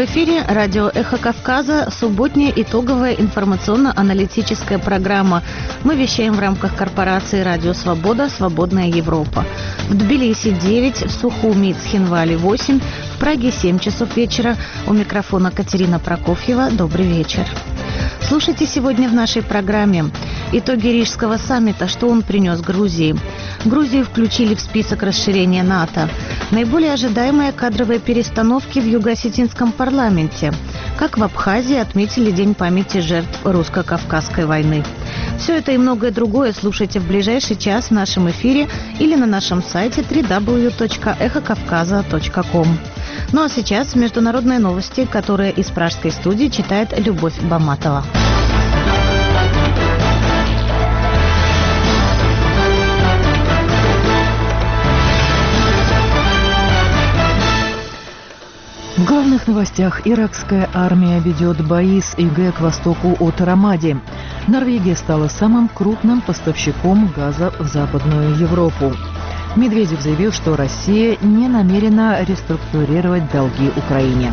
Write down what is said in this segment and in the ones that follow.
эфире радио «Эхо Кавказа», субботняя итоговая информационно-аналитическая программа. Мы вещаем в рамках корпорации «Радио Свобода. Свободная Европа». В Тбилиси 9, в Сухуми и Цхинвале 8, в Праге 7 часов вечера. У микрофона Катерина Прокофьева. Добрый вечер. Слушайте сегодня в нашей программе итоги Рижского саммита, что он принес Грузии. Грузию включили в список расширения НАТО. Наиболее ожидаемые кадровые перестановки в Юго-Осетинском парламенте. Как в Абхазии отметили День памяти жертв русско-кавказской войны. Все это и многое другое слушайте в ближайший час в нашем эфире или на нашем сайте www.эхокавказа.ком. Ну а сейчас международные новости, которые из пражской студии читает Любовь Баматова. В главных новостях: иракская армия ведет бои с ИГ к востоку от Рамади. Норвегия стала самым крупным поставщиком газа в Западную Европу. Медведев заявил, что Россия не намерена реструктурировать долги Украине.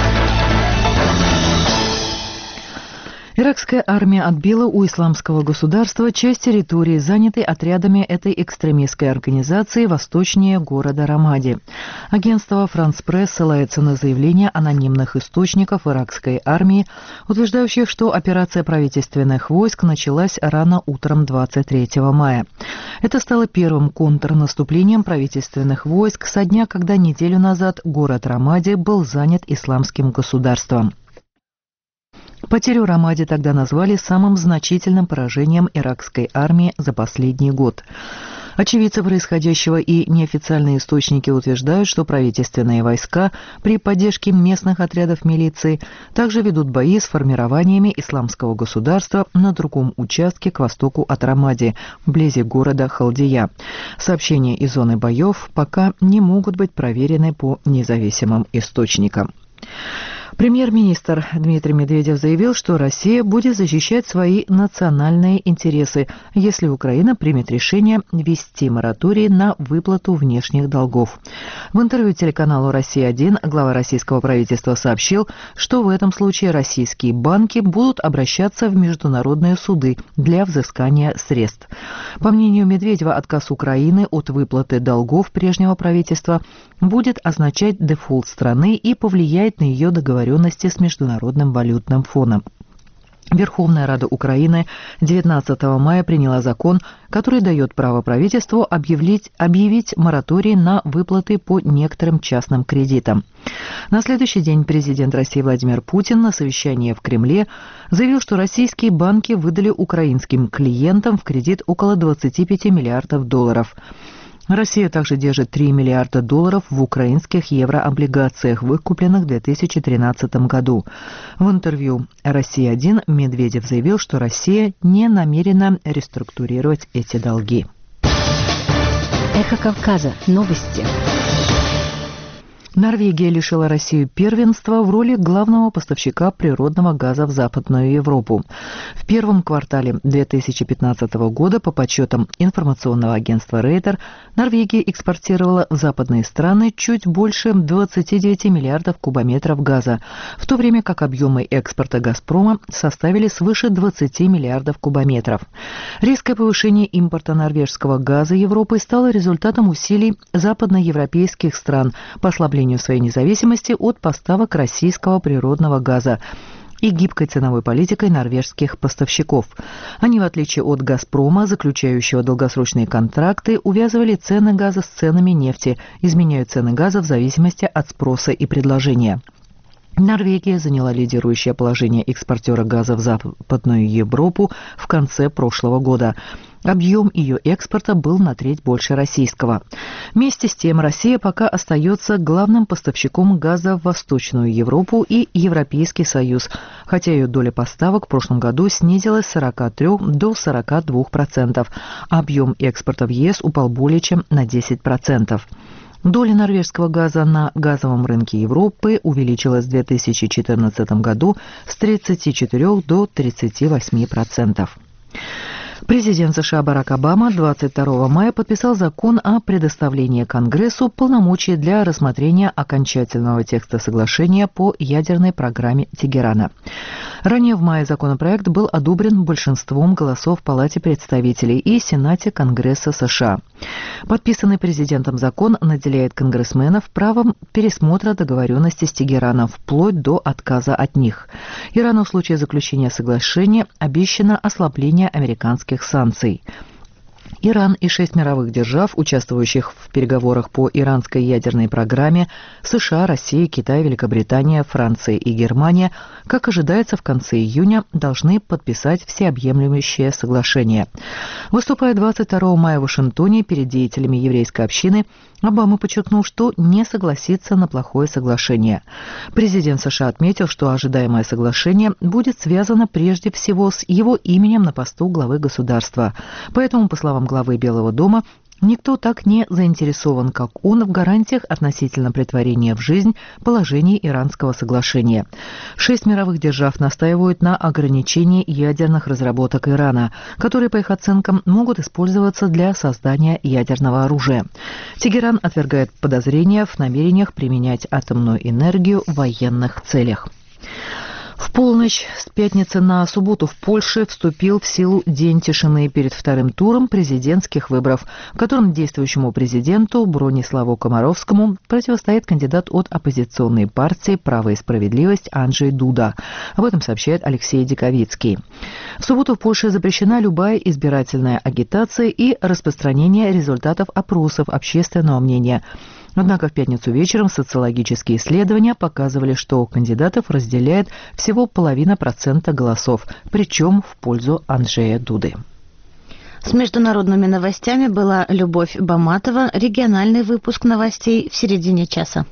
Иракская армия отбила у исламского государства часть территории, занятой отрядами этой экстремистской организации восточнее города Рамади. Агентство «Франс Пресс» ссылается на заявления анонимных источников иракской армии, утверждающих, что операция правительственных войск началась рано утром 23 мая. Это стало первым контрнаступлением правительственных войск со дня, когда неделю назад город Рамади был занят исламским государством. Потерю Рамади тогда назвали самым значительным поражением иракской армии за последний год. Очевидцы происходящего и неофициальные источники утверждают, что правительственные войска при поддержке местных отрядов милиции также ведут бои с формированиями исламского государства на другом участке к востоку от Рамади, вблизи города Халдия. Сообщения из зоны боев пока не могут быть проверены по независимым источникам. Премьер-министр Дмитрий Медведев заявил, что Россия будет защищать свои национальные интересы, если Украина примет решение ввести мораторий на выплату внешних долгов. В интервью телеканалу «Россия-1» глава российского правительства сообщил, что в этом случае российские банки будут обращаться в международные суды для взыскания средств. По мнению Медведева, отказ Украины от выплаты долгов прежнего правительства будет означать дефолт страны и повлияет на ее договоренности с Международным валютным фондом. Верховная Рада Украины 19 мая приняла закон, который дает право правительству объявить мораторий на выплаты по некоторым частным кредитам. На следующий день президент России Владимир Путин на совещании в Кремле заявил, что российские банки выдали украинским клиентам в кредит около 25 миллиардов долларов. Россия также держит 3 миллиарда долларов в украинских еврооблигациях, выкупленных в 2013 году. В интервью «Россия-1» Медведев заявил, что Россия не намерена реструктурировать эти долги. Эхо Кавказа. Новости. Норвегия лишила Россию первенства в роли главного поставщика природного газа в Западную Европу. В первом квартале 2015 года, по подсчетам информационного агентства Рейтер, Норвегия экспортировала в западные страны чуть больше 29 миллиардов кубометров газа, в то время как объемы экспорта «Газпрома» составили свыше 20 миллиардов кубометров. Резкое повышение импорта норвежского газа Европой стало результатом усилий западноевропейских стран по ослаблению своей независимости от поставок российского природного газа и гибкой ценовой политикой норвежских поставщиков. Они, в отличие от «Газпрома», заключающего долгосрочные контракты, увязывали цены газа с ценами нефти, изменяют цены газа в зависимости от спроса и предложения. Норвегия заняла лидирующее положение экспортера газа в Западную Европу в конце прошлого года. Объем ее экспорта был на треть больше российского. Вместе с тем, Россия пока остается главным поставщиком газа в Восточную Европу и Европейский Союз, хотя ее доля поставок в прошлом году снизилась с 43 до 42%, а объем экспорта в ЕС упал более чем на 10%. Доля норвежского газа на газовом рынке Европы увеличилась в 2014 году с 34 до 38%. Президент США Барак Обама 22 мая подписал закон о предоставлении Конгрессу полномочий для рассмотрения окончательного текста соглашения по ядерной программе Тегерана. Ранее в мае законопроект был одобрен большинством голосов в Палате представителей и Сенате Конгресса США. Подписанный президентом закон наделяет конгрессменов правом пересмотра договоренностей с Тегераном вплоть до отказа от них. Ирану в случае заключения соглашения обещано ослабление американских санкций. Иран и 6 мировых держав, участвующих в переговорах по иранской ядерной программе, США, Россия, Китай, Великобритания, Франция и Германия, как ожидается, в конце июня должны подписать всеобъемлющее соглашение. Выступая 22 мая в Вашингтоне перед деятелями еврейской общины, Обама подчеркнул, что не согласится на плохое соглашение. Президент США отметил, что ожидаемое соглашение будет связано прежде всего с его именем на посту главы государства. Поэтому, по словам главы Белого дома, никто так не заинтересован, как он, в гарантиях относительно претворения в жизнь положений Иранского соглашения. 6 мировых держав настаивают на ограничении ядерных разработок Ирана, которые, по их оценкам, могут использоваться для создания ядерного оружия. Тегеран отвергает подозрения в намерениях применять атомную энергию в военных целях. В полночь с пятницы на субботу в Польше вступил в силу День тишины перед вторым туром президентских выборов, в котором действующему президенту Брониславу Комаровскому противостоит кандидат от оппозиционной партии «Право и справедливость» Анджей Дуда. Об этом сообщает Алексей Диковицкий. В субботу в Польше запрещена любая избирательная агитация и распространение результатов опросов общественного мнения. Однако в пятницу вечером социологические исследования показывали, что кандидатов разделяет всего 0,5% голосов, причем в пользу Анджея Дуды. С международными новостями была Любовь Баматова. Региональный выпуск новостей в середине часа.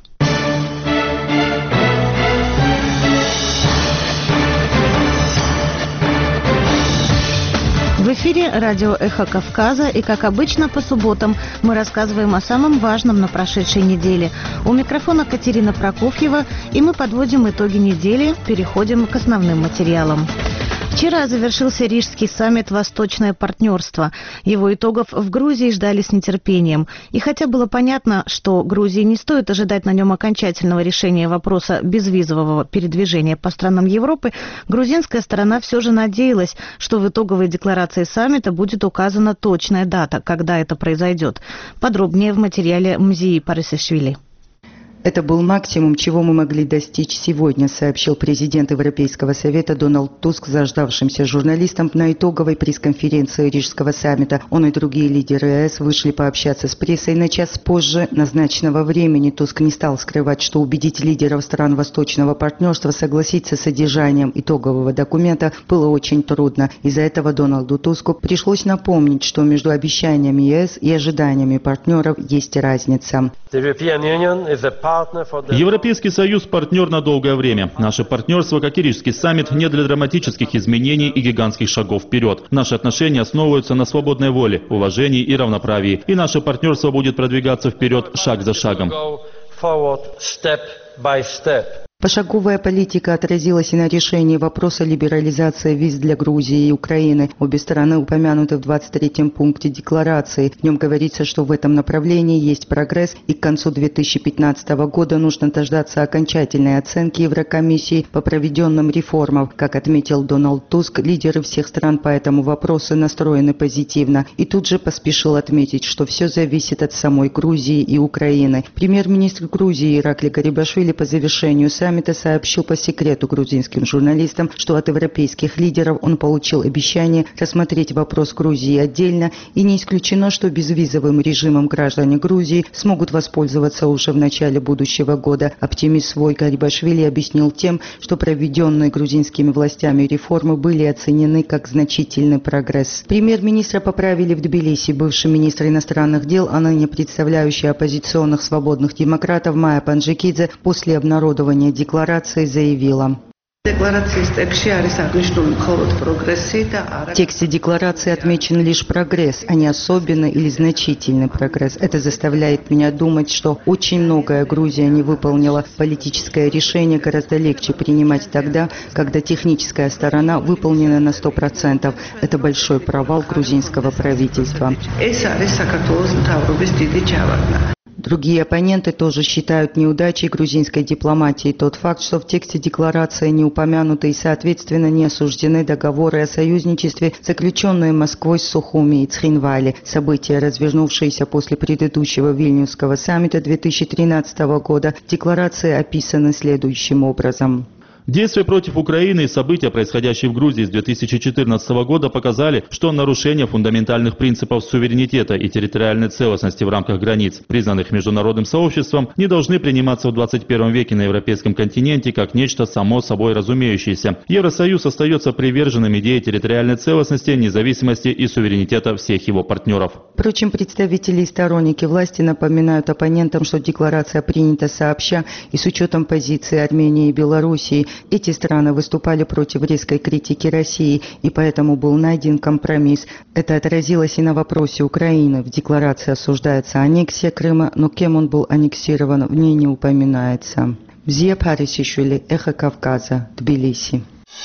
В эфире радио «Эхо Кавказа», и, как обычно, по субботам мы рассказываем о самом важном на прошедшей неделе. У микрофона Катерина Прокофьева, и мы подводим итоги недели, переходим к основным материалам. Вчера завершился Рижский саммит «Восточное партнерство». Его итогов в Грузии ждали с нетерпением. И хотя было понятно, что Грузии не стоит ожидать на нем окончательного решения вопроса безвизового передвижения по странам Европы, грузинская сторона все же надеялась, что в итоговой декларации саммита будет указана точная дата, когда это произойдет. Подробнее в материале Мзии Парисишвили. Это был максимум, чего мы могли достичь сегодня, сообщил президент Европейского совета Дональд Туск заждавшимся журналистам на итоговой пресс-конференции Рижского саммита. Он и другие лидеры ЕС вышли пообщаться с прессой на час позже назначенного времени. Туск не стал скрывать, что убедить лидеров стран Восточного партнерства согласиться с содержанием итогового документа было очень трудно. Из-за этого Дональду Туску пришлось напомнить, что между обещаниями ЕС и ожиданиями партнеров есть разница. Европейский Союз – партнер на долгое время. Наше партнерство, как и Рижский саммит, не для драматических изменений и гигантских шагов вперед. Наши отношения основываются на свободной воле, уважении и равноправии. И наше партнерство будет продвигаться вперед шаг за шагом. Пошаговая политика отразилась и на решении вопроса либерализации виз для Грузии и Украины. Обе стороны упомянуты в 23-м пункте декларации. В нем говорится, что в этом направлении есть прогресс, и к концу 2015 года нужно дождаться окончательной оценки Еврокомиссии по проведенным реформам. Как отметил Дональд Туск, лидеры всех стран по этому вопросу настроены позитивно. И тут же поспешил отметить, что все зависит от самой Грузии и Украины. Премьер-министр Грузии Ираклий Гарибашвили по завершению саммита сообщил по секрету грузинским журналистам, что от европейских лидеров он получил обещание рассмотреть вопрос Грузии отдельно, и не исключено, что безвизовым режимом граждане Грузии смогут воспользоваться уже в начале будущего года. Оптимист свой Гарибашвили объяснил тем, что проведенные грузинскими властями реформы были оценены как значительный прогресс. Премьер-министра поправили в Тбилиси. Бывший министр иностранных дел, а ныне представляющий оппозиционных свободных демократов Майя Панджикидзе после обнародования декларации заявила: В тексте декларации отмечен лишь прогресс, а не особенный или значительный прогресс. Это заставляет меня думать, что очень многое Грузия не выполнила. Политическое решение гораздо легче принимать тогда, когда техническая сторона выполнена на 100%. Это большой провал грузинского правительства. Другие оппоненты тоже считают неудачей грузинской дипломатии тот факт, что в тексте декларации не упомянуты и, соответственно, не осуждены договоры о союзничестве, заключенные Москвой с Сухуми и Цхинвали. События, развернувшиеся после предыдущего Вильнюсского саммита 2013 года, в декларации описаны следующим образом. Действия против Украины и события, происходящие в Грузии с 2014 года, показали, что нарушения фундаментальных принципов суверенитета и территориальной целостности в рамках границ, признанных международным сообществом, не должны приниматься в 21 веке на европейском континенте как нечто само собой разумеющееся. Евросоюз остается приверженным идее территориальной целостности, независимости и суверенитета всех его партнеров. Впрочем, представители и сторонники власти напоминают оппонентам, что декларация принята сообща и с учетом позиции Армении и Белоруссии. Эти страны выступали против резкой критики России, и поэтому был найден компромисс. Это отразилось и на вопросе Украины. В декларации осуждается аннексия Крыма, но кем он был аннексирован, в ней не упоминается. Бзия Парисишвили, Эхо Кавказа, Тбилиси.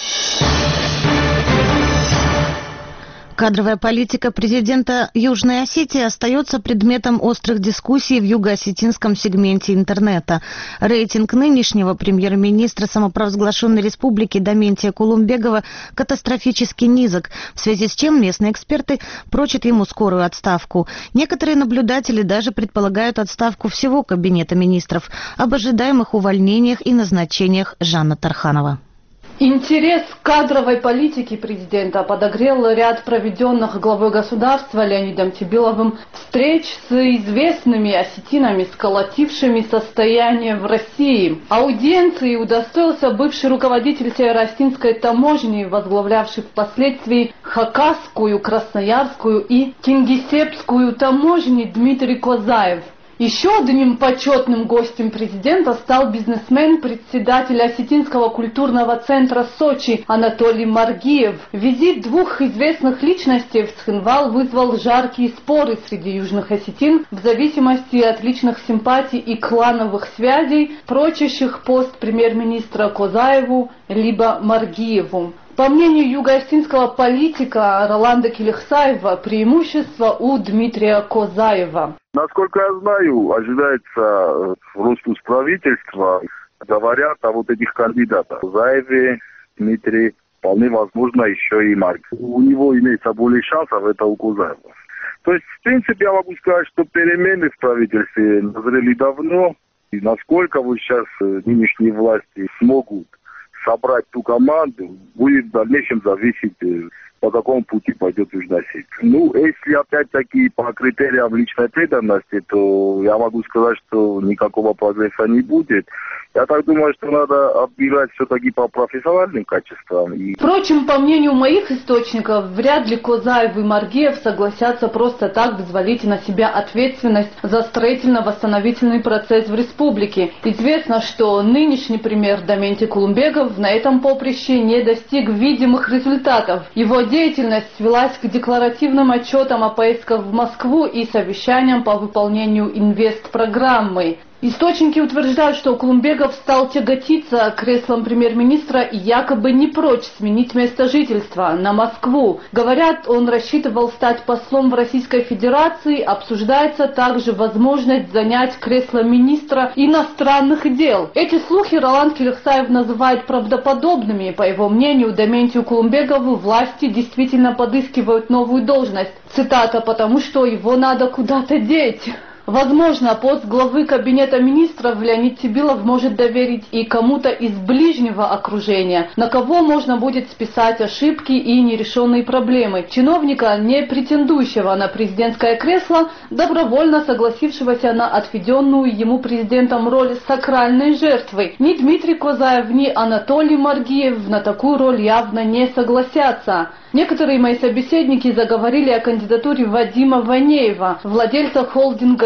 Кадровая политика президента Южной Осетии остается предметом острых дискуссий в юго-осетинском сегменте интернета. Рейтинг нынешнего премьер-министра самопровозглашенной республики Даментия Кулумбегова катастрофически низок, в связи с чем местные эксперты прочат ему скорую отставку. Некоторые наблюдатели даже предполагают отставку всего кабинета министров, об ожидаемых увольнениях и назначениях Жана Тарханова. Интерес к кадровой политике президента подогрел ряд проведенных главой государства Леонидом Тибиловым встреч с известными осетинами, сколотившими состояние в России. Аудиенции удостоился бывший руководитель северо-осетинской таможни, возглавлявший впоследствии Хакасскую, Красноярскую и Кингисеппскую таможни Дмитрий Козаев. Еще одним почетным гостем президента стал бизнесмен, председатель Осетинского культурного центра Сочи Анатолий Маргиев. Визит двух известных личностей в Цхинвал вызвал жаркие споры среди южных осетин в зависимости от личных симпатий и клановых связей, прочащих пост премьер-министра Козаеву либо Маргиеву. По мнению юго-осетинского политика Роланда Келихсаева, преимущество у Дмитрия Козаева. Насколько я знаю, ожидается рост правительства. Говорят о вот этих кандидатах. Козаеве, Дмитрий, вполне возможно, еще и Марк. У него имеется более шансов, это у Козаева. То есть, в принципе, я могу сказать, что перемены в правительстве назрели давно. И насколько вот сейчас нынешние власти смогут собрать ту команду, будет в дальнейшем зависеть, по какому пути пойдет Южная Осетия. Ну, если опять-таки по критериям личной преданности, то я могу сказать, что никакого прогресса не будет. Я так думаю, что надо отбирать все-таки по профессиональным качествам. Впрочем, по мнению моих источников, вряд ли Козаев и Маргиев согласятся просто так взвалить на себя ответственность за строительно-восстановительный процесс в республике. Известно, что нынешний премьер Даментий Кулумбегов на этом поприще не достиг видимых результатов. Его деятельность свелась к декларативным отчетам о поездках в Москву и совещаниям по выполнению инвестпрограммы. Источники утверждают, что Кулумбегов стал тяготиться креслом премьер-министра и якобы не прочь сменить место жительства на Москву. Говорят, он рассчитывал стать послом в Российской Федерации. Обсуждается также возможность занять кресло министра иностранных дел. Эти слухи Роланд Келихсаев называет правдоподобными. По его мнению, Даментию Кулумбегову власти действительно подыскивают новую должность. Цитата: «потому что его надо куда-то деть». Возможно, пост главы кабинета министров Леонид Тибилов может доверить и кому-то из ближнего окружения, на кого можно будет списать ошибки и нерешенные проблемы. Чиновника, не претендующего на президентское кресло, добровольно согласившегося на отведенную ему президентом роль сакральной жертвы. Ни Дмитрий Козаев, ни Анатолий Маргиев на такую роль явно не согласятся. Некоторые мои собеседники заговорили о кандидатуре Вадима Ванеева, владельца холдинга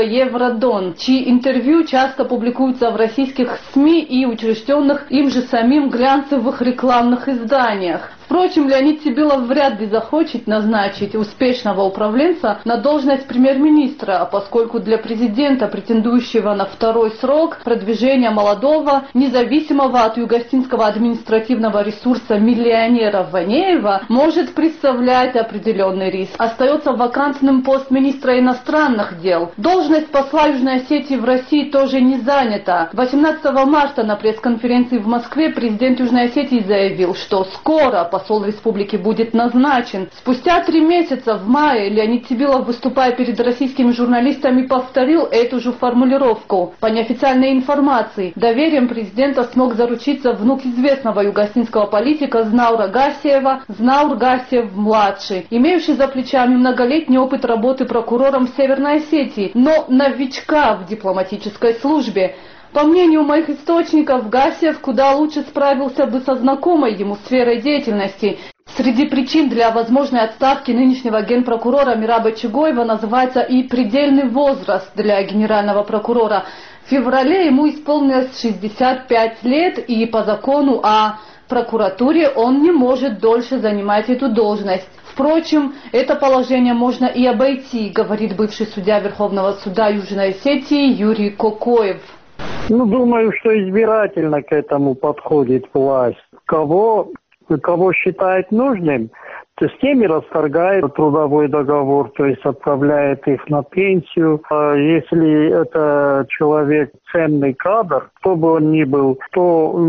Евродон, чьи интервью часто публикуются в российских СМИ и учрежденных им же самим глянцевых рекламных изданиях. Впрочем, Леонид Сибилов вряд ли захочет назначить успешного управленца на должность премьер-министра, поскольку для президента, претендующего на второй срок, продвижение молодого, независимого от югостинского административного ресурса миллионера Ванеева может представлять определенный риск. Остается вакантным пост министра иностранных дел. Должность посла Южной Осетии в России тоже не занята. 18 марта на пресс-конференции в Москве президент Южной Осетии заявил, что скоро посол республики будет назначен. Спустя 3 месяца, в мае, Леонид Сибилов, выступая перед российскими журналистами, повторил эту же формулировку. По неофициальной информации, доверием президента смог заручиться внук известного югостинского политика Знаура Гасиева, Знаур Гасиев-младший, имеющий за плечами многолетний опыт работы прокурором в Северной Осетии, но новичка в дипломатической службе. По мнению моих источников, Гасиев куда лучше справился бы со знакомой ему сферой деятельности. Среди причин для возможной отставки нынешнего генпрокурора Мираба Чугоева называется и предельный возраст для генерального прокурора. В феврале ему исполнилось 65 лет, и по закону о прокуратуре он не может дольше занимать эту должность. Впрочем, это положение можно и обойти, говорит бывший судья Верховного суда Южной Осетии Юрий Кокоев. Думаю, что избирательно к этому подходит власть. Кого считает нужным, то с теми расторгает трудовой договор, то есть отправляет их на пенсию. А если это человек ценный кадр, кто бы он ни был, то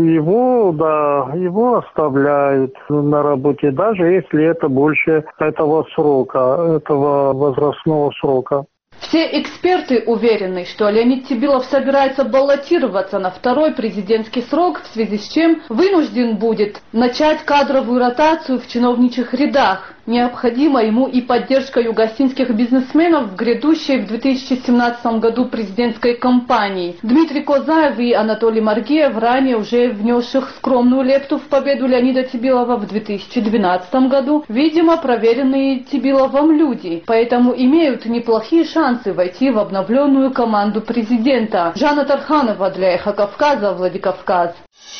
его оставляют на работе, даже если это больше этого возрастного срока. Все эксперты уверены, что Леонид Сибилов собирается баллотироваться на второй президентский срок, в связи с чем вынужден будет начать кадровую ротацию в чиновничьих рядах. Необходима ему и поддержка югостинских бизнесменов в грядущей в 2017 году президентской кампании. Дмитрий Козаев и Анатолий Маргиев, ранее уже внесших скромную лепту в победу Леонида Сибилова в 2012 году, видимо, проверенные Сибиловым люди, поэтому имеют неплохие шансы войти в обновленную команду президента. Жанна Тарханова для Эхо Кавказа, Владикавказ.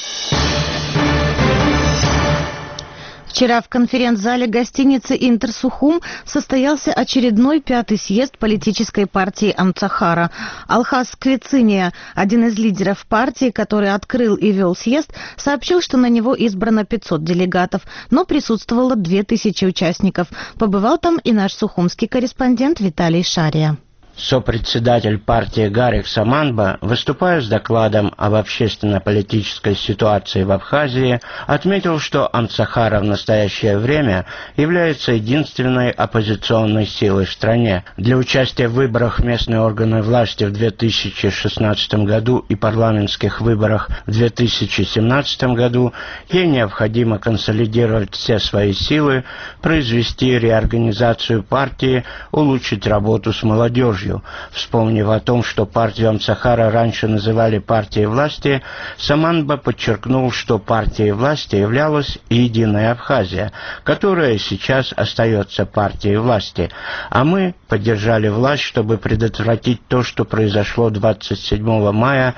Вчера в конференц-зале гостиницы «Интерсухум» состоялся очередной 5-й съезд политической партии Амцахара. Алхаз Квициния, один из лидеров партии, который открыл и вел съезд, сообщил, что на него избрано 500 делегатов, но присутствовало 2000 участников. Побывал там и наш сухумский корреспондент Виталий Шария. Сопредседатель партии Гарик Саманба, выступая с докладом об общественно-политической ситуации в Абхазии, отметил, что Амцахара в настоящее время является единственной оппозиционной силой в стране. Для участия в выборах в местные органы власти в 2016 году и парламентских выборах в 2017 году ей необходимо консолидировать все свои силы, произвести реорганизацию партии, улучшить работу с молодежью. Вспомнив о том, что партию Амцахара раньше называли партией власти, Саманба подчеркнул, что партией власти являлась и Единая Абхазия, которая сейчас остается партией власти. А мы поддержали власть, чтобы предотвратить то, что произошло 27 мая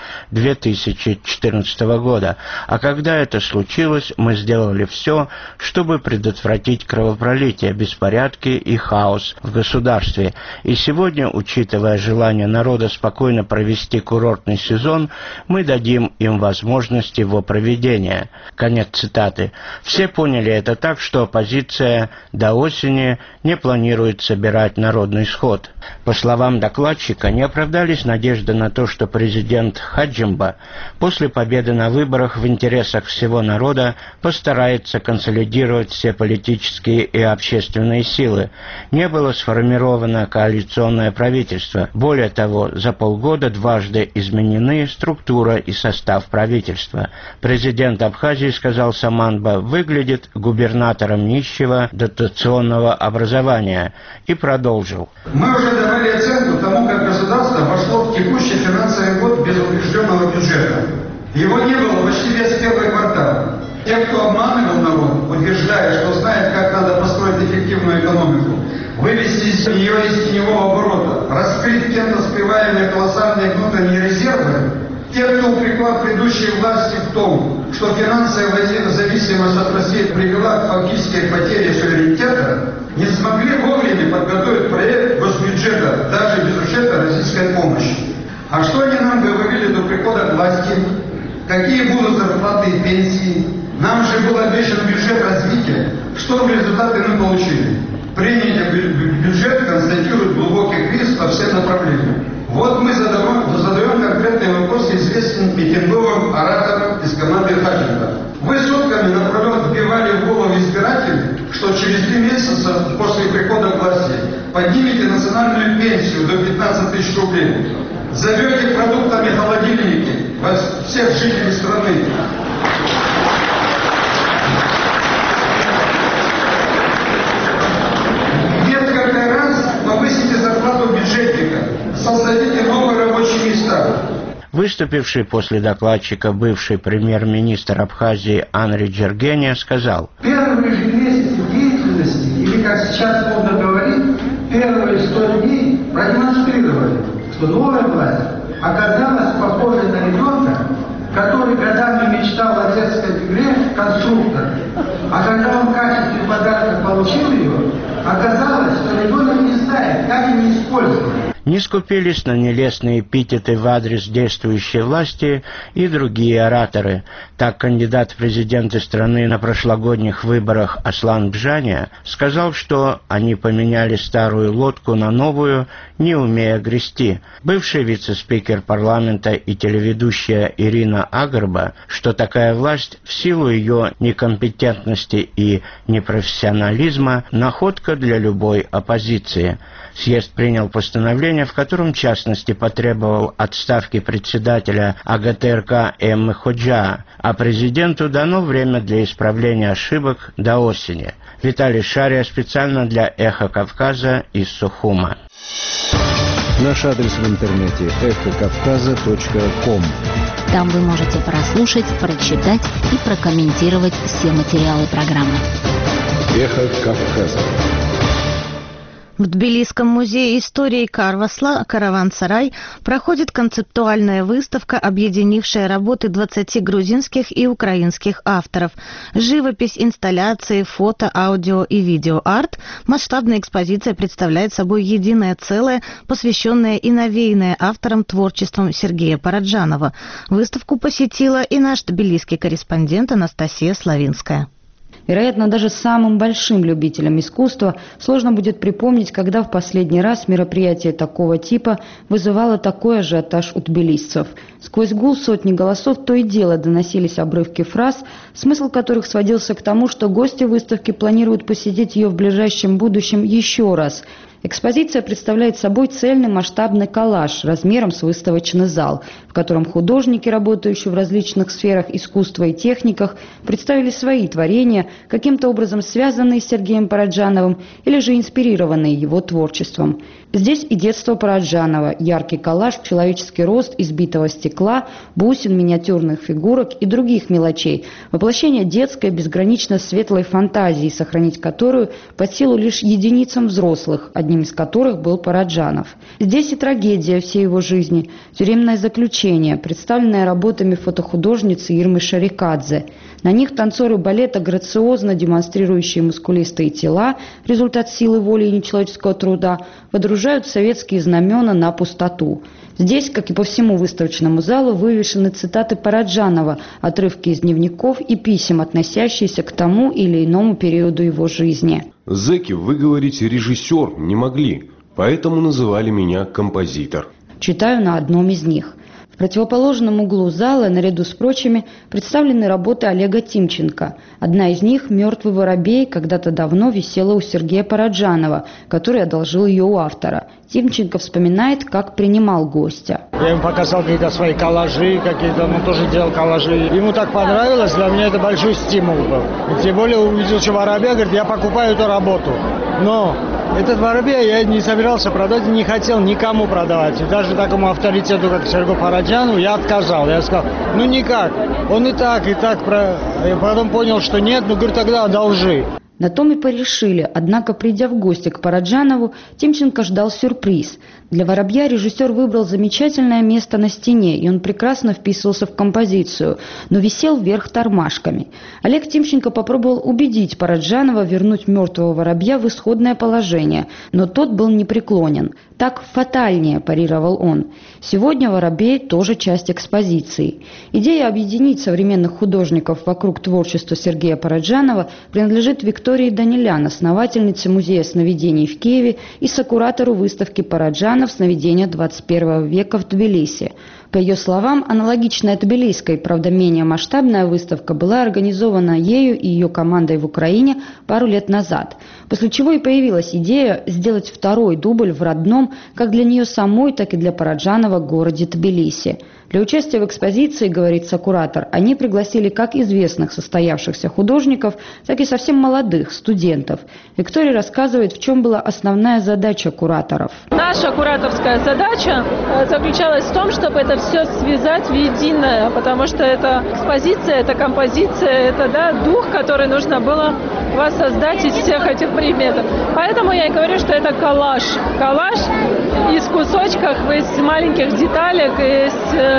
2014 года. А когда это случилось, мы сделали все, чтобы предотвратить кровопролитие, беспорядки и хаос в государстве. И сегодня, учитывая желание народа спокойно провести курортный сезон, мы дадим им возможность его проведения. Конец цитаты. Все поняли это так, что оппозиция до осени не планирует собирать народный сход. По словам докладчика, не оправдались надежды на то, что президент Хаджимба после победы на выборах в интересах всего народа постарается консолидировать все политические и общественные силы. Не было сформировано коалиционное правительство. Более того, за полгода дважды изменены структура и состав правительства. Президент Абхазии, сказал Саманба, выглядит губернатором нищего дотационного образования, и продолжил. Мы уже давали оценку тому, как государство вошло в текущий финансовый год без утвержденного бюджета. Его не было почти весь первый квартал. Те, кто обманывал народ, утверждая, что знает, как надо построить эффективную экономику, вывести из нее из теневого оборота, раскрыть кем-то скрываемые колоссальные внутренние резервы, те, кто упрекал предыдущие власти в том, что финансовая зависимость от России привела к фактической потере суверенитета, не смогли вовремя подготовить проект госбюджета, даже без учета российской помощи. А что они нам говорили до прихода к власти? Какие будут зарплаты и пенсии? Нам же был обещан бюджет развития. Что в результате мы получили? Принятие бюджета констатирует глубокий кризис по всем направлениям. Вот мы задаем конкретные вопросы известным митинговым ораторам из команды Хаченко. Вы сутками напролет вбивали в голову избирателей, что через 3 месяца после прихода к власти поднимете национальную пенсию до 15 тысяч рублей. Зовете продуктами холодильники всех жителей страны. Несколько раз повысите зарплату бюджетника, создадите новые рабочие места. Выступивший после докладчика бывший премьер-министр Абхазии Анри Джергения сказал: Первые же месяцы деятельности, или как сейчас модно говорить, первые 100 дней продемонстрировали, что новая власть оказалась похожей на ребенка, который годами мечтал о детской игре «Конструктор». А когда он в качестве подарка получил ее, оказалось, что ребенок не знает, как ее использовать. Не скупились на нелестные эпитеты в адрес действующей власти и другие ораторы. Так кандидат в президенты страны на прошлогодних выборах Аслан Бжаня сказал, что они поменяли старую лодку на новую, не умея грести. Бывший вице-спикер парламента и телеведущая Ирина Агарба, что такая власть в силу ее некомпетентности и непрофессионализма находка для любой оппозиции. Съезд принял постановление, в котором, в частности, потребовал отставки председателя АГТРК Эммы Ходжа, а президенту дано время для исправления ошибок до осени. Виталий Шария специально для «Эхо Кавказа» из Сухума. Наш адрес в интернете эхокавказа.ком. Там вы можете прослушать, прочитать и прокомментировать все материалы программы. Эхо Кавказа. В Тбилисском музее истории Карвасла «Караван-сарай» проходит концептуальная выставка, объединившая работы 20 грузинских и украинских авторов. Живопись, инсталляции, фото, аудио и видеоарт. Масштабная экспозиция представляет собой единое целое, посвященное и навеянное автором творчеством Сергея Параджанова. Выставку посетила и наш тбилисский корреспондент Анастасия Славинская. Вероятно, даже самым большим любителям искусства сложно будет припомнить, когда в последний раз мероприятие такого типа вызывало такой ажиотаж у тбилисцев. Сквозь гул сотни голосов то и дело доносились обрывки фраз, смысл которых сводился к тому, что гости выставки планируют посетить ее в ближайшем будущем еще раз. Экспозиция представляет собой цельный масштабный коллаж размером с выставочный зал, в котором художники, работающие в различных сферах искусства и техниках, представили свои творения, каким-то образом связанные с Сергеем Параджановым или же инспирированные его творчеством. Здесь и детство Параджанова, яркий коллаж, человеческий рост из битого стекла, бусин, миниатюрных фигурок и других мелочей, воплощение детской, безгранично светлой фантазии, сохранить которую под силу лишь единицам взрослых, одним из которых был Параджанов. Здесь и трагедия всей его жизни, тюремное заключение, представленное работами фотохудожницы Ирмы Шарикадзе. На них танцоры балета, грациозно демонстрирующие мускулистые тела, результат силы воли и нечеловеческого труда, водружают советские знамена на пустоту. Здесь, как и по всему выставочному залу, вывешены цитаты Параджанова, отрывки из дневников и писем, относящиеся к тому или иному периоду его жизни. Зэки, вы говорите, режиссер, не могли, поэтому называли меня композитор. Читаю на одном из них. В противоположном углу зала, наряду с прочими, представлены работы Олега Тимченко. Одна из них «Мертвый воробей» когда-то давно висела у Сергея Параджанова, который одолжил ее у автора. Тимченко вспоминает, как принимал гостя. Я ему показал какие-то свои коллажи, он тоже делал коллажи. Ему так понравилось, для меня это большой стимул был. И тем более увидел, что воробей, говорит, я покупаю эту работу. Но этот воробей я не собирался продать, не хотел никому продавать. И даже такому авторитету, как Сергею Параджанову, я отказал. Я сказал, никак, он и так. Я потом понял, что нет, говорит, тогда одолжи. На том и порешили, однако, придя в гости к Параджанову, Тимченко ждал сюрприз. Для «Воробья» режиссер выбрал замечательное место на стене, и он прекрасно вписывался в композицию, но висел вверх тормашками. Олег Тимченко попробовал убедить Параджанова вернуть мертвого воробья в исходное положение, но тот был непреклонен. «Так фатальнее», – парировал он. Сегодня «Воробей» тоже часть экспозиции. Идея объединить современных художников вокруг творчества Сергея Параджанова принадлежит Виктории Данилян, основательнице Музея сновидений в Киеве и сокуратору выставки «Параджанов. Сновидения 21 века» в Тбилиси. По ее словам, аналогичная тбилисской, правда менее масштабная выставка была организована ею и ее командой в Украине пару лет назад, после чего и появилась идея сделать второй дубль в родном, как для нее самой, так и для Параджанова, городе Тбилиси. Для участия в экспозиции, говорит сокуратор, они пригласили как известных состоявшихся художников, так и совсем молодых студентов. Виктория рассказывает, в чем была основная задача кураторов. Наша кураторская задача заключалась в том, чтобы это все связать в единое, потому что это экспозиция, это композиция, это дух, который нужно было воссоздать из всех этих предметов. Поэтому я и говорю, что это коллаж. Коллаж из кусочков, из маленьких деталек, из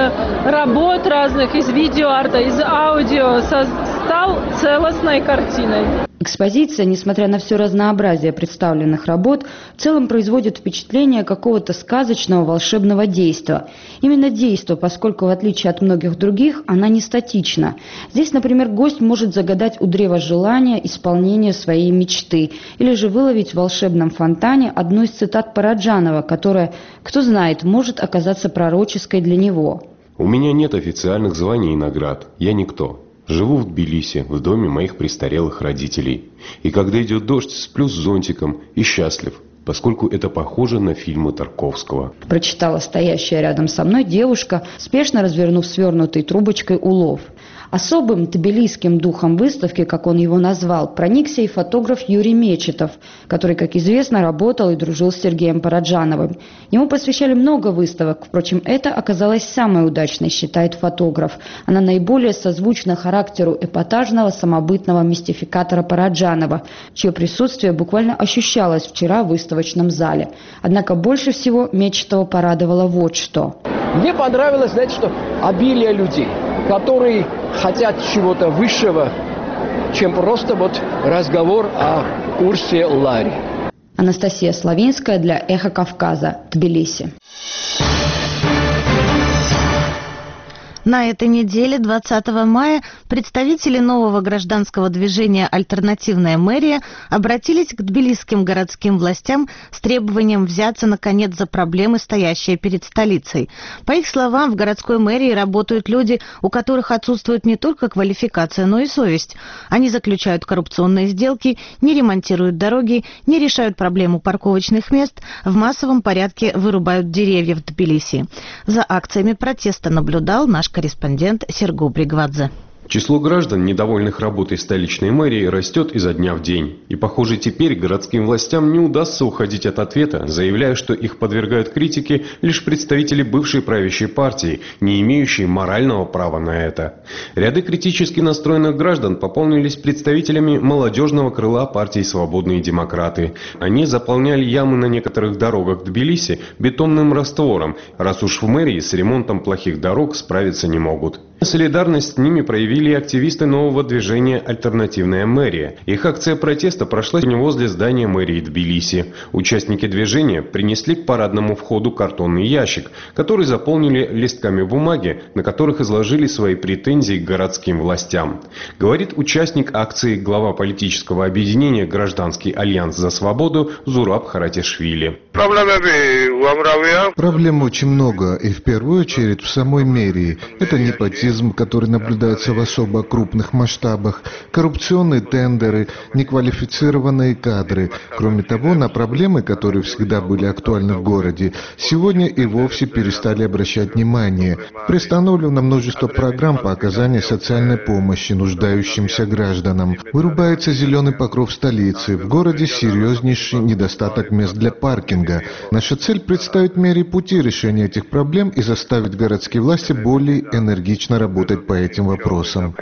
работ разных, из видеоарта, из аудио, стал целостной картиной. Экспозиция, несмотря на все разнообразие представленных работ, в целом производит впечатление какого-то сказочного волшебного действа. Именно действо, поскольку в отличие от многих других, она не статична. Здесь, например, гость может загадать у древа желания исполнение своей мечты, или же выловить в волшебном фонтане одну из цитат Параджанова, которая, кто знает, может оказаться пророческой для него. У меня нет официальных званий и наград. Я никто. Живу в Тбилиси, в доме моих престарелых родителей. И когда идет дождь, сплю с зонтиком и счастлив, поскольку это похоже на фильмы Тарковского. Прочитала стоящая рядом со мной девушка, спешно развернув свернутой трубочкой улов. Особым тбилисским духом выставки, как он его назвал, проникся и фотограф Юрий Мечетов, который, как известно, работал и дружил с Сергеем Параджановым. Ему посвящали много выставок, впрочем, это оказалась самой удачной, считает фотограф. Она наиболее созвучна характеру эпатажного самобытного мистификатора Параджанова, чье присутствие буквально ощущалось вчера в выставочном зале. Однако больше всего Мечетова порадовало вот что. Мне понравилось, знаете, что обилие людей, которые хотят чего-то высшего, чем просто разговор о курсе Ларри. Анастасия Славинская для «Эхо Кавказа», Тбилиси. На этой неделе, 20 мая, представители нового гражданского движения «Альтернативная мэрия» обратились к тбилисским городским властям с требованием взяться, наконец, за проблемы, стоящие перед столицей. По их словам, в городской мэрии работают люди, у которых отсутствует не только квалификация, но и совесть. Они заключают коррупционные сделки, не ремонтируют дороги, не решают проблему парковочных мест, в массовом порядке вырубают деревья в Тбилиси. За акциями протеста наблюдал наш корреспондент Сергу Бригвадзе. Число граждан, недовольных работой столичной мэрии, растет изо дня в день. И, похоже, теперь городским властям не удастся уходить от ответа, заявляя, что их подвергают критике лишь представители бывшей правящей партии, не имеющие морального права на это. Ряды критически настроенных граждан пополнились представителями молодежного крыла партии «Свободные демократы». Они заполняли ямы на некоторых дорогах Тбилиси бетонным раствором, раз уж в мэрии с ремонтом плохих дорог справиться не могут. Солидарность с ними проявили и активисты нового движения «Альтернативная мэрия». Их акция протеста прошла возле здания мэрии Тбилиси. Участники движения принесли к парадному входу картонный ящик, который заполнили листками бумаги, на которых изложили свои претензии к городским властям. Говорит участник акции, глава политического объединения «Гражданский альянс за свободу» Зураб Харатишвили. Проблем очень много, и в первую очередь в самой мэрии. Это непотизм, который наблюдается в особо крупных масштабах, коррупционные тендеры, неквалифицированные кадры. Кроме того, на проблемы, которые всегда были актуальны в городе, сегодня и вовсе перестали обращать внимание. Приостановлено множество программ по оказанию социальной помощи нуждающимся гражданам. Вырубается зеленый покров столицы. В городе серьезнейший недостаток мест для паркинга. Наша цель — представить мэрии пути решения этих проблем и заставить городские власти более энергично успешно работать по этим вопросам.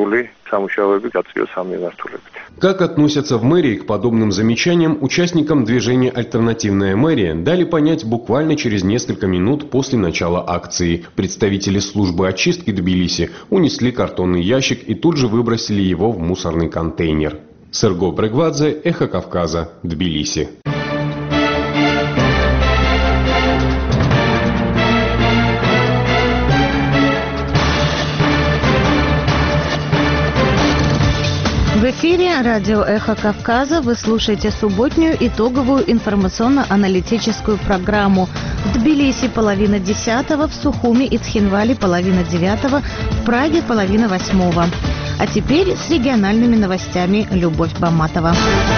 Как относятся в мэрии к подобным замечаниям, участникам движения «Альтернативная мэрия» дали понять буквально через несколько минут после начала акции. Представители службы очистки Тбилиси унесли картонный ящик и тут же выбросили его в мусорный контейнер. Серго Брегвадзе, Эхо Кавказа, Тбилиси. В эфире радио «Эхо Кавказа». Вы слушаете субботнюю итоговую информационно-аналитическую программу. В Тбилиси 9:30, в Сухуми и Цхинвале 9:30, в Праге 7:30. А теперь с региональными новостями Любовь Баматова.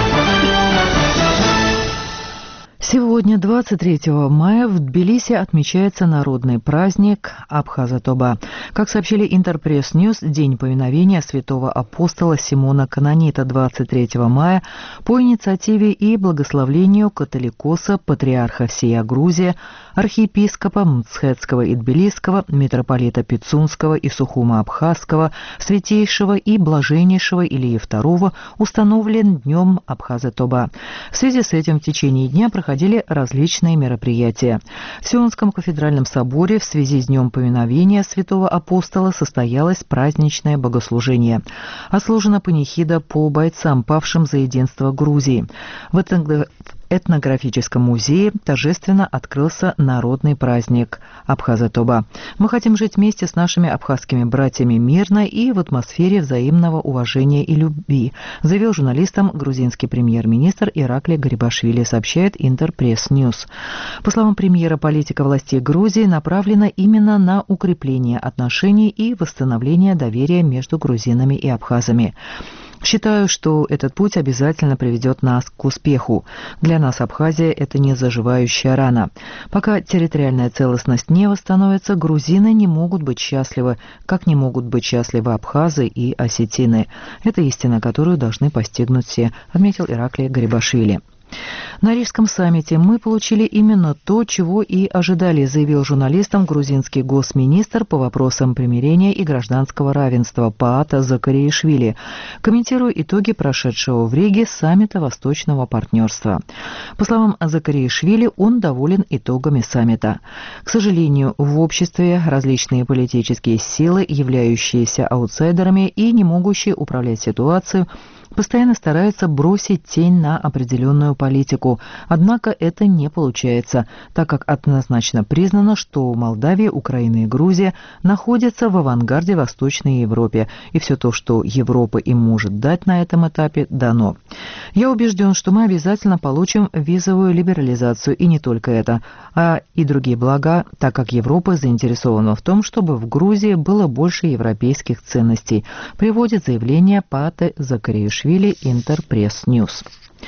Сегодня, 23 мая, в Тбилиси отмечается народный праздник Абхаза-Тоба. Как сообщили Интерпресс Ньюс, день поминовения святого апостола Симона Канонита 23 мая по инициативе и благословлению католикоса, патриарха всея Грузии, архиепископа Мцхетского и Тбилисского, митрополита Пицунского и Сухума-Абхазского, святейшего и блаженнейшего Ильи II установлен днем Абхаза-Тоба. В связи с этим в течение дня проходили различные мероприятия. В Сионском кафедральном соборе в связи с днем поминовения святого апостола состоялось праздничное богослужение. Отслужена панихида по бойцам, павшим за единство Грузии. В этнографическом музее торжественно открылся народный праздник Абхаза-Тоба. Мы хотим жить вместе с нашими абхазскими братьями мирно и в атмосфере взаимного уважения и любви, заявил журналистам грузинский премьер-министр Ираклий Гарибашвили, сообщает Интерпресс Ньюс. По словам премьера, политика властей Грузии направлена именно на укрепление отношений и восстановление доверия между грузинами и абхазами. Считаю, что этот путь обязательно приведет нас к успеху. Для нас Абхазия – это не заживающая рана. Пока территориальная целостность не восстановится, грузины не могут быть счастливы, как не могут быть счастливы абхазы и осетины. Это истина, которую должны постигнуть все, отметил Ираклий Гарибашвили. На Рижском саммите мы получили именно то, чего и ожидали, заявил журналистам грузинский госминистр по вопросам примирения и гражданского равенства Паата Закариишвили, комментируя итоги прошедшего в Риге саммита Восточного партнерства. По словам Закариишвили, он доволен итогами саммита. К сожалению, в обществе различные политические силы, являющиеся аутсайдерами и не могущие управлять ситуацией, постоянно стараются бросить тень на определенную политику. Однако это не получается, так как однозначно признано, что Молдавия, Украина и Грузия находятся в авангарде Восточной Европе, и все то, что Европа им может дать на этом этапе, дано. Я убежден, что мы обязательно получим визовую либерализацию, и не только это, а и другие блага, так как Европа заинтересована в том, чтобы в Грузии было больше европейских ценностей, приводит заявление Пааты Закариишвили Интерпресс Ньюс.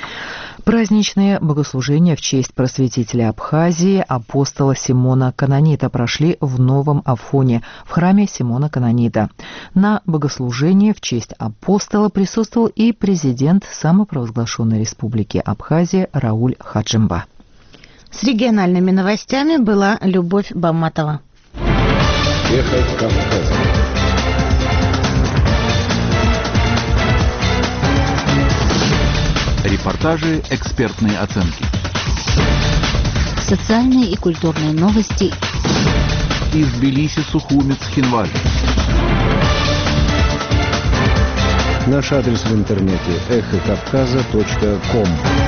Праздничные богослужения в честь просветителя Абхазии апостола Симона Канонита прошли в Новом Афоне, в храме Симона Канонита. На богослужении в честь апостола присутствовал и президент самопровозглашенной республики Абхазия Рауль Хаджимба. С региональными новостями была Любовь Баматова. Эхо Кавказа. Репортажи, экспертные оценки. Социальные и культурные новости. Из Тбилиси, Сухуми, Цхинвале. Наш адрес в интернете эхокавказа.ком.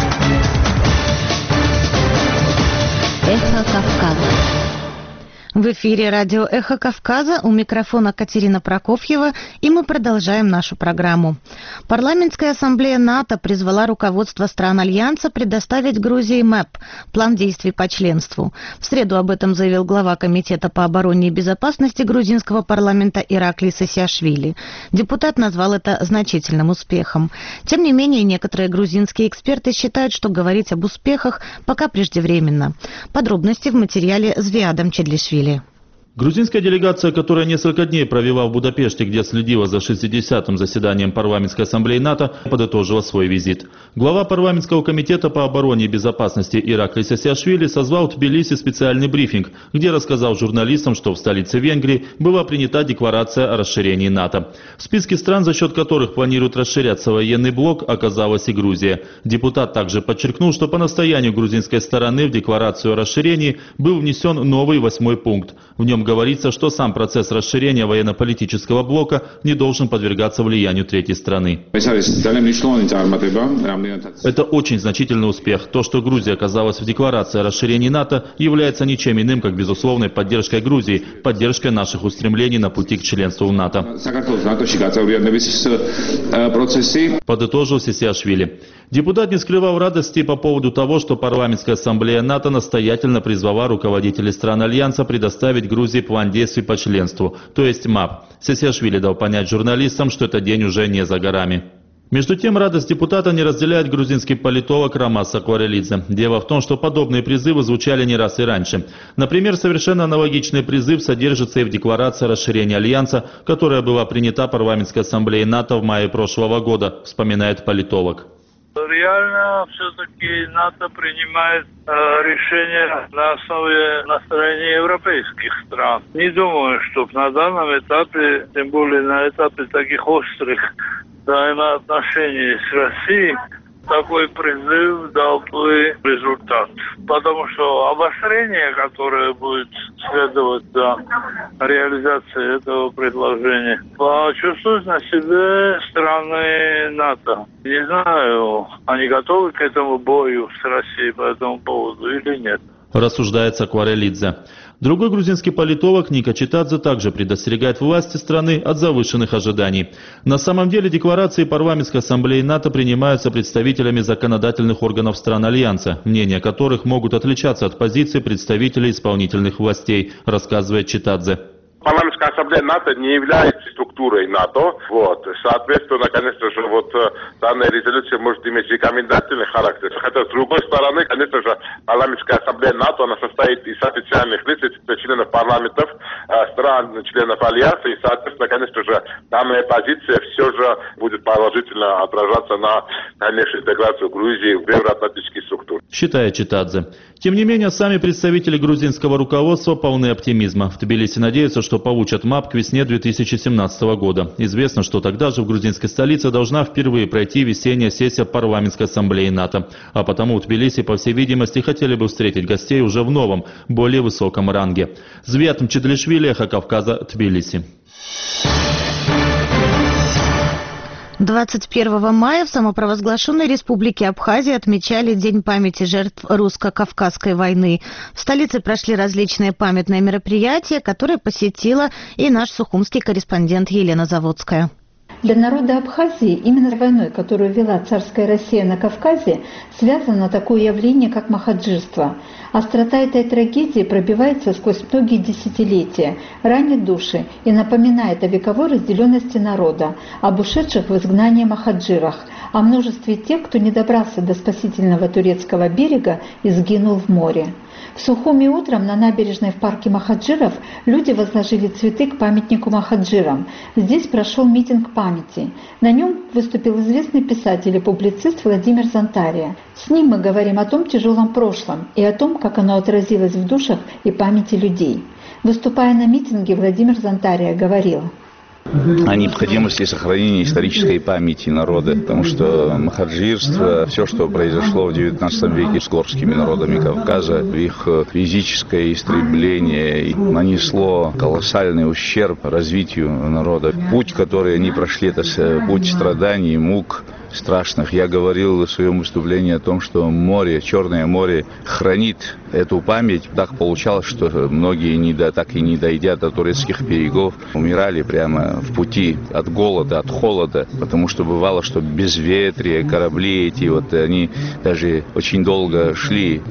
Эхо Кавказа. В эфире радио «Эхо Кавказа», у микрофона Катерина Прокофьева, и мы продолжаем нашу программу. Парламентская ассамблея НАТО призвала руководство стран Альянса предоставить Грузии МЭП – план действий по членству. В среду об этом заявил глава Комитета по обороне и безопасности грузинского парламента Ираклий Сасиашвили. Депутат назвал это значительным успехом. Тем не менее, некоторые грузинские эксперты считают, что говорить об успехах пока преждевременно. Подробности в материале с Виадом Чедлишвили. Грузинская делегация, которая несколько дней провела в Будапеште, где следила за 60-м заседанием парламентской ассамблеи НАТО, подытожила свой визит. Глава парламентского комитета по обороне и безопасности Ираклий Сасиашвили созвал в Тбилиси специальный брифинг, где рассказал журналистам, что в столице Венгрии была принята декларация о расширении НАТО. В списке стран, за счет которых планирует расширяться военный блок, оказалась и Грузия. Депутат также подчеркнул, что по настоянию грузинской стороны в декларацию о расширении был внесен новый 8-й пункт. В нем говорится, что сам процесс расширения военно-политического блока не должен подвергаться влиянию третьей страны. Это очень значительный успех. То, что Грузия оказалась в декларации о расширении НАТО, является ничем иным, как безусловной поддержкой Грузии, поддержкой наших устремлений на пути к членству в НАТО. Подытожил Сасиашвили. Депутат не скрывал радости по поводу того, что парламентская ассамблея НАТО настоятельно призвала руководителей стран Альянса предоставить Грузии план действий по членству, то есть МАП. Сасиашвили дал понять журналистам, что этот день уже не за горами. Между тем, радость депутата не разделяет грузинский политолог Ромас Акварелидзе. Дело в том, что подобные призывы звучали не раз и раньше. Например, совершенно аналогичный призыв содержится и в декларации расширения Альянса, которая была принята парламентской ассамблеей НАТО в мае прошлого года, вспоминает политолог. Реально все-таки НАТО принимает решения на основе настроения европейских стран. Не думаю, что на данном этапе, тем более на этапе таких острых взаимоотношений с Россией, такой призыв дал бы результат. Потому что обострение, которое будет следовать за реализацией этого предложения, почувствуют на себе страны НАТО. Не знаю, они готовы к этому бою с Россией по этому поводу или нет. Рассуждает Акварелидзе. Другой грузинский политолог Ника Читадзе также предостерегает власти страны от завышенных ожиданий. На самом деле декларации парламентской ассамблеи НАТО принимаются представителями законодательных органов стран Альянса, мнения которых могут отличаться от позиций представителей исполнительных властей, рассказывает Читадзе. Парламентская ассамблея НАТО не является структурой НАТО. Соответственно, конечно же, данная резолюция может иметь рекомендательный характер. Хотя, с другой стороны, конечно же, парламентская ассамблея НАТО, она состоит из официальных лиц, членов парламентов, стран, членов Альянса. И, соответственно, конечно же, данная позиция все же будет положительно отражаться на дальнейшую интеграцию Грузии в евроатлантические структуры. Считает Читадзе. Тем не менее, сами представители грузинского руководства полны оптимизма. В Тбилиси надеются, что получат МАП к весне 2017 года. Известно, что тогда же в грузинской столице должна впервые пройти весенняя сессия парламентской ассамблеи НАТО. А потому в Тбилиси, по всей видимости, хотели бы встретить гостей уже в новом, более высоком ранге. Звят Мчедлишвили, Эхо Кавказа, Тбилиси. 21 мая в самопровозглашенной республике Абхазия отмечали День памяти жертв русско-кавказской войны. В столице прошли различные памятные мероприятия, которые посетила и наш сухумский корреспондент Елена Заводская. Для народа Абхазии именно с войной, которую вела царская Россия на Кавказе, связано такое явление, как махаджирство. Острота этой трагедии пробивается сквозь многие десятилетия, ранит души и напоминает о вековой разделенности народа, об ушедших в изгнание махаджирах, о множестве тех, кто не добрался до спасительного турецкого берега и сгинул в море. В Сухуми утром на набережной в парке махаджиров люди возложили цветы к памятнику махаджирам. Здесь прошел митинг памяти. На нем выступил известный писатель и публицист Владимир Зонтария. С ним мы говорим о том тяжелом прошлом и о том, как оно отразилось в душах и памяти людей. Выступая на митинге, Владимир Зонтария говорил: о необходимости сохранения исторической памяти народа, потому что махаджирство, все, что произошло в XIX веке с горскими народами Кавказа, их физическое истребление нанесло колоссальный ущерб развитию народа. Путь, который они прошли, это путь страданий, мук страшных. Я говорил в своем выступлении о том, что море, Черное море хранит эту память. Так получалось, что многие, так и не дойдя до турецких берегов, умирали прямо в пути от голода, от холода, потому что бывало, что безветрие, корабли эти, они даже очень долго шли.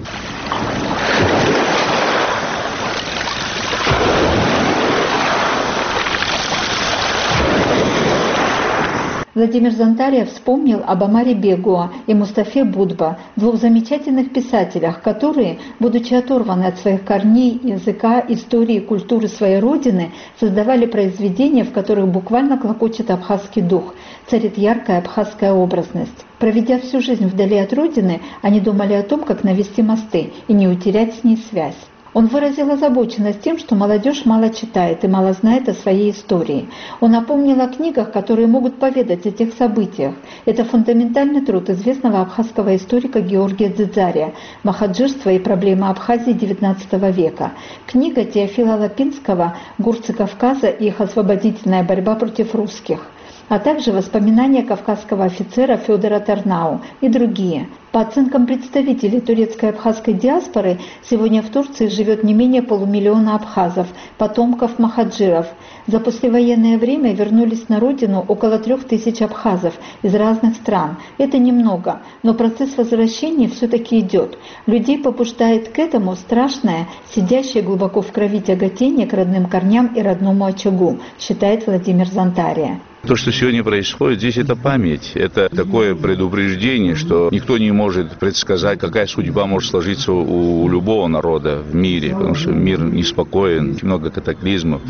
В Владимир Зантария вспомнил об Омаре Бегуа и Мустафе Будба, двух замечательных писателях, которые, будучи оторваны от своих корней, языка, истории и культуры своей родины, создавали произведения, в которых буквально клокочет абхазский дух, царит яркая абхазская образность. Проведя всю жизнь вдали от родины, они думали о том, как навести мосты и не утерять с ней связь. Он выразил озабоченность тем, что молодежь мало читает и мало знает о своей истории. Он напомнил о книгах, которые могут поведать о тех событиях. Это фундаментальный труд известного абхазского историка Георгия Дзидзария «Махаджирство и проблемы Абхазии XIX века». Книга Теофила Лапинского «Гурцы Кавказа и их освободительная борьба против русских», а также воспоминания кавказского офицера Федора Тарнау и другие. По оценкам представителей турецкой абхазской диаспоры, сегодня в Турции живет не менее полумиллиона абхазов, потомков махаджиров. За послевоенное время вернулись на родину около 3000 абхазов из разных стран. Это немного, но процесс возвращения все-таки идет. Людей побуждает к этому страшное, сидящее глубоко в крови тяготение к родным корням и родному очагу, считает Владимир Зантария. То, что сегодня происходит, здесь это память, это такое предупреждение, что никто не может предсказать, какая судьба может сложиться у любого народа в мире, потому что мир неспокоен, много катаклизмов.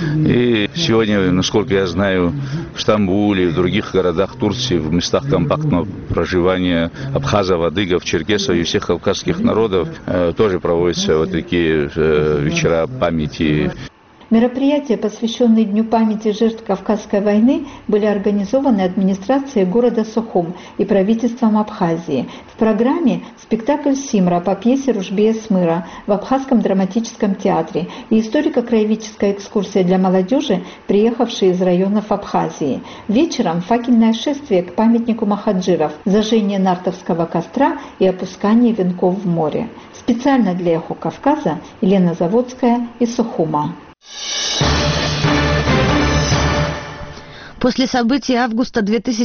И сегодня, насколько я знаю, в Стамбуле, в других городах Турции, в местах компактного проживания абхазов, адыгов, черкесов и всех кавказских народов тоже проводятся вот такие вечера памяти. Мероприятия, посвященные Дню памяти жертв Кавказской войны, были организованы администрацией города Сухум и правительством Абхазии. В программе спектакль «Симра» по пьесе Ружбе Эсмыра в Абхазском драматическом театре и историко-краеведческая экскурсия для молодежи, приехавшей из районов Абхазии. Вечером факельное шествие к памятнику махаджиров, зажжение нартовского костра и опускание венков в море. Специально для «Эхо Кавказа» Елена Заводская из Сухума. После событий августа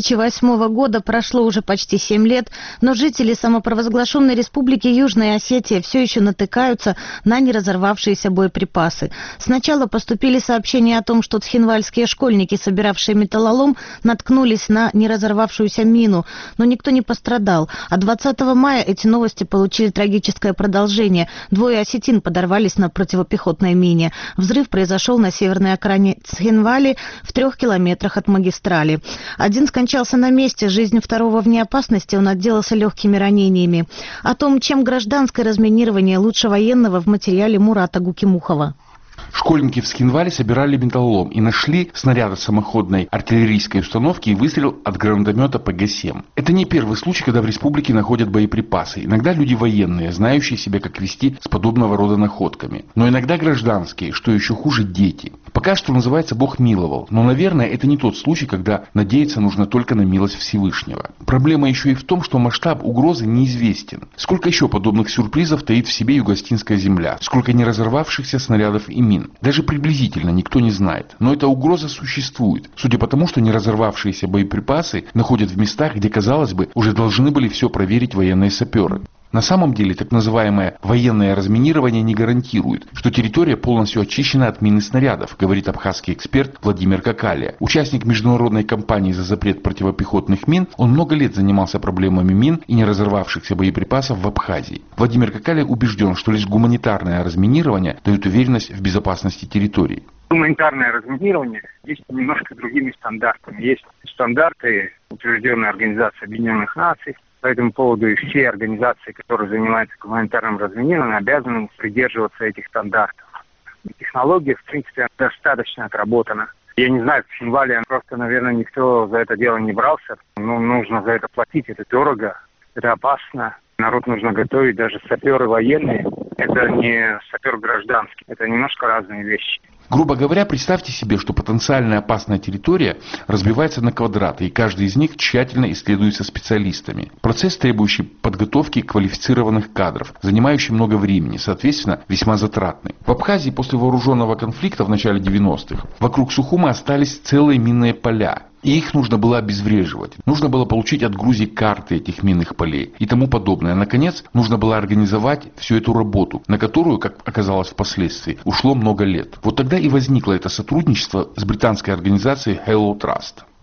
2008 года прошло уже почти 7 лет, но жители самопровозглашенной республики Южная Осетия все еще натыкаются на неразорвавшиеся боеприпасы. Сначала поступили сообщения о том, что цхинвальские школьники, собиравшие металлолом, наткнулись на неразорвавшуюся мину, но никто не пострадал. А 20 мая эти новости получили трагическое продолжение. 2 осетин подорвались на противопехотной мине. Взрыв произошел на северной окраине Цхинвали в 3 километрах от магистрали. Один скончался на месте, жизнь второго вне опасности, он отделался легкими ранениями. О том, чем гражданское разминирование лучше военного, в материале Мурата Гукимухова. Школьники в Цхинвале собирали металлолом и нашли снаряд от самоходной артиллерийской установки и выстрел от гранатомета ПГ-7. Это не первый случай, когда в республике находят боеприпасы. Иногда люди военные, знающие себя как вести с подобного рода находками. Но иногда гражданские, что еще хуже, дети. Пока что, называется, Бог миловал. Но, наверное, это не тот случай, когда надеяться нужно только на милость Всевышнего. Проблема еще и в том, что масштаб угрозы неизвестен. Сколько еще подобных сюрпризов таит в себе югостинская земля? Сколько неразорвавшихся снарядов и мин? Даже приблизительно никто не знает. Но эта угроза существует. Судя по тому, что неразорвавшиеся боеприпасы находят в местах, где, казалось бы, уже должны были все проверить военные саперы. На самом деле, так называемое военное разминирование не гарантирует, что территория полностью очищена от мин и снарядов, говорит абхазский эксперт Владимир Какалия. Участник международной кампании за запрет противопехотных мин, он много лет занимался проблемами мин и неразорвавшихся боеприпасов в Абхазии. Владимир Какалия убежден, что лишь гуманитарное разминирование дает уверенность в безопасности территории. Гуманитарное разминирование есть немножко другими стандартами. Есть стандарты, утвержденные Организацией Объединенных Наций. По этому поводу и все организации, которые занимаются гуманитарным разминированием, обязаны придерживаться этих стандартов. Технология, в принципе, достаточно отработана. Я не знаю, в Цхинвале просто, наверное, никто за это дело не брался. Но нужно за это платить, это дорого, это опасно. Народ нужно готовить, даже саперы военные. Это не сапер гражданский, это немножко разные вещи. Грубо говоря, представьте себе, что потенциально опасная территория разбивается на квадраты, и каждый из них тщательно исследуется специалистами. Процесс, требующий подготовки квалифицированных кадров, занимающий много времени, соответственно, весьма затратный. В Абхазии после вооруженного конфликта в начале 90-х вокруг Сухума остались целые минные поля. И их нужно было обезвреживать. Нужно было получить от Грузии карты этих минных полей и тому подобное. Наконец, нужно было организовать всю эту работу, на которую, как оказалось впоследствии, ушло много лет. Вот тогда и возникло это сотрудничество с британской организацией Hello Trust.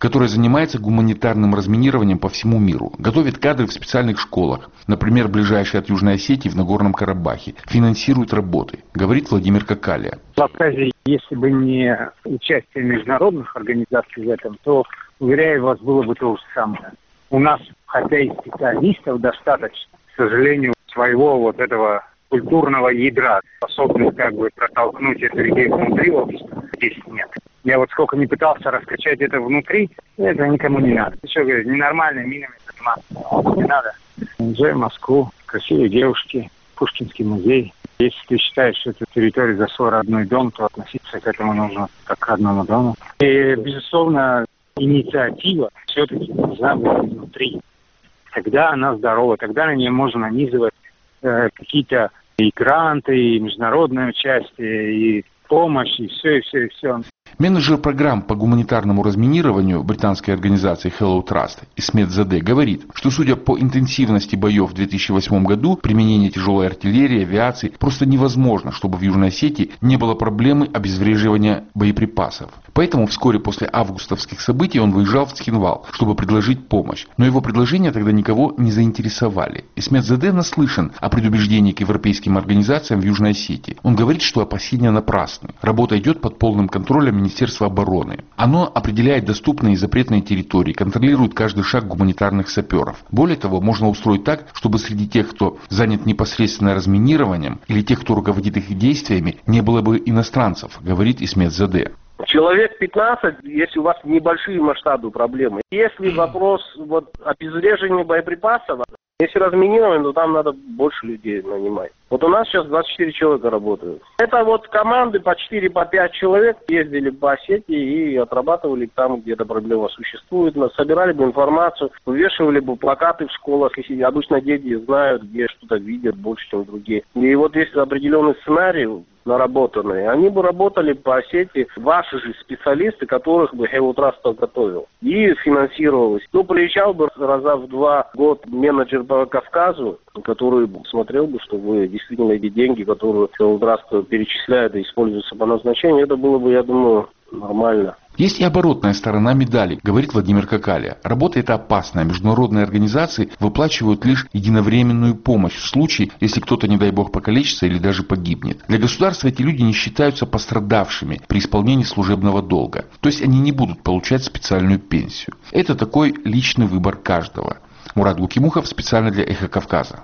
которая занимается гуманитарным разминированием по всему миру, готовит кадры в специальных школах, например, ближайшей от Южной Осетии в Нагорном Карабахе, финансирует работы, говорит Владимир Какалия. В Абхазии, если бы не участие международных организаций в этом, то, уверяю вас, было бы то же самое. У нас, хотя и специалистов достаточно, к сожалению, своего вот этого культурного ядра, способных как бы протолкнуть эту идею внутри общества, здесь нет. Я вот сколько не пытался раскачать это внутри, это никому не надо. Еще, говорю, ненормальными минами заниматься не надо. Езжай в Москву, красивые девушки, Пушкинский музей. Если ты считаешь, что это территория за свой родной дом, то относиться к этому нужно как к родному дому. И, безусловно, инициатива все-таки должна быть внутри. Тогда она здорова, тогда на нее можно нанизывать какие-то и гранты, и международное участие, и помощь, и все, и все, и все. Менеджер программ по гуманитарному разминированию британской организации Hello Trust Исмет Заде говорит, что судя по интенсивности боев в 2008 году, применение тяжелой артиллерии, авиации просто невозможно, чтобы в Южной Осетии не было проблемы обезвреживания боеприпасов. Поэтому вскоре после августовских событий он выезжал в Цхинвал, чтобы предложить помощь. Но его предложения тогда никого не заинтересовали. Исмет Заде наслышан о предубеждении к европейским организациям в Южной Осетии. Он говорит, что опасения напрасны. Работа идет под полным контролем Министерства обороны. Оно определяет доступные и запретные территории, контролирует каждый шаг гуманитарных саперов. Более того, можно устроить так, чтобы среди тех, кто занят непосредственно разминированием, или тех, кто руководит их действиями, не было бы иностранцев, говорит Исмет Заде. Человек 15, если у вас небольшие масштабы проблемы. Если вопрос обезвреживания боеприпасов, если разминирование, то там надо больше людей нанимать. Вот у нас сейчас 24 человека работают. Это команды по 4-5 человек ездили по Осетии и отрабатывали там, где эта проблема существует. Собирали бы информацию, вывешивали бы плакаты в школах. Если обычно дети знают, где что-то видят больше, чем другие. И есть определенный сценарий наработанные, они бы работали по Осетии, ваши же специалисты, которых бы Hello Trust подготовил. И финансировалось. Приезжал бы раза в 2 года менеджер по Кавказу, который смотрел бы, что вы действительно эти деньги, которые Hello Trust перечисляет и используются по назначению, это было бы, я думаю, нормально. Есть и оборотная сторона медали, говорит Владимир Какалия. Работа эта опасная. Международные организации выплачивают лишь единовременную помощь в случае, если кто-то, не дай бог, покалечится или даже погибнет. Для государства эти люди не считаются пострадавшими при исполнении служебного долга. То есть они не будут получать специальную пенсию. Это такой личный выбор каждого. Мурат Гукимухов специально для Эхо Кавказа.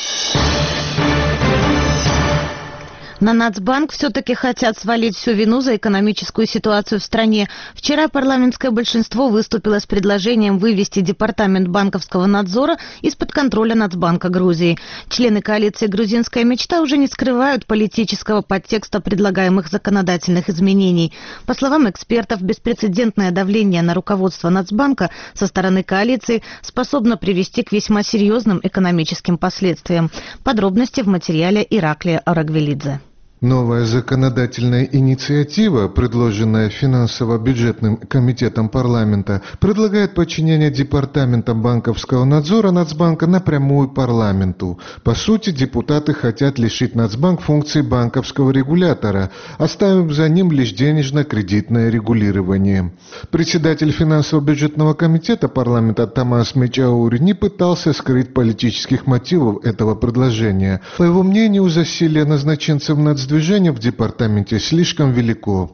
На Нацбанк все-таки хотят свалить всю вину за экономическую ситуацию в стране. Вчера парламентское большинство выступило с предложением вывести Департамент банковского надзора из-под контроля Нацбанка Грузии. Члены коалиции «Грузинская мечта» уже не скрывают политического подтекста предлагаемых законодательных изменений. По словам экспертов, беспрецедентное давление на руководство Нацбанка со стороны коалиции способно привести к весьма серьезным экономическим последствиям. Подробности в материале Ираклия Арагвелидзе. Новая законодательная инициатива, предложенная финансово-бюджетным комитетом парламента, предлагает подчинение Департамента банковского надзора Нацбанка напрямую парламенту. По сути, депутаты хотят лишить Нацбанк функции банковского регулятора, оставив за ним лишь денежно-кредитное регулирование. Председатель финансово-бюджетного комитета парламента Тамас Мечаури не пытался скрыть политических мотивов этого предложения. По его мнению, засилие назначенцев Нацдвижения в департаменте слишком велико.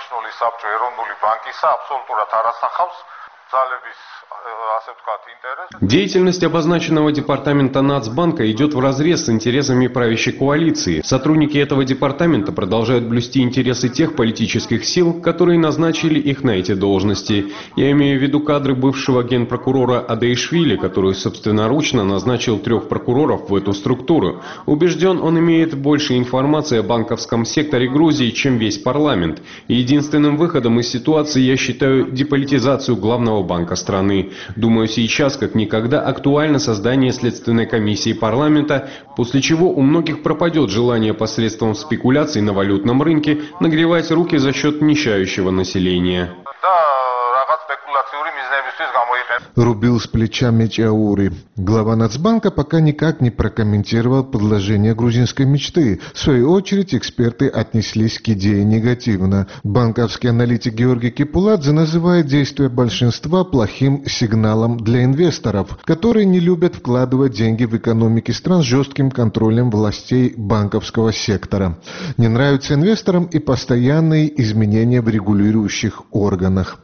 Деятельность обозначенного департамента Нацбанка идет вразрез с интересами правящей коалиции. Сотрудники этого департамента продолжают блюсти интересы тех политических сил, которые назначили их на эти должности. Я имею в виду кадры бывшего генпрокурора Адаишвили, который собственноручно назначил 3 прокуроров в эту структуру. Убежден, он имеет больше информации о банковском секторе Грузии, чем весь парламент. И единственным выходом из ситуации я считаю деполитизацию главного банка страны. Думаю, сейчас как никогда актуально создание следственной комиссии парламента, после чего у многих пропадет желание посредством спекуляций на валютном рынке нагревать руки за счет нищающего населения. рубил с плеча Мечаури. Глава Нацбанка пока никак не прокомментировал предложение грузинской мечты. В свою очередь, эксперты отнеслись к идее негативно. Банковский аналитик Георгий Кепуладзе называет действия большинства плохим сигналом для инвесторов, которые не любят вкладывать деньги в экономики стран с жестким контролем властей банковского сектора. Не нравятся инвесторам и постоянные изменения в регулирующих органах.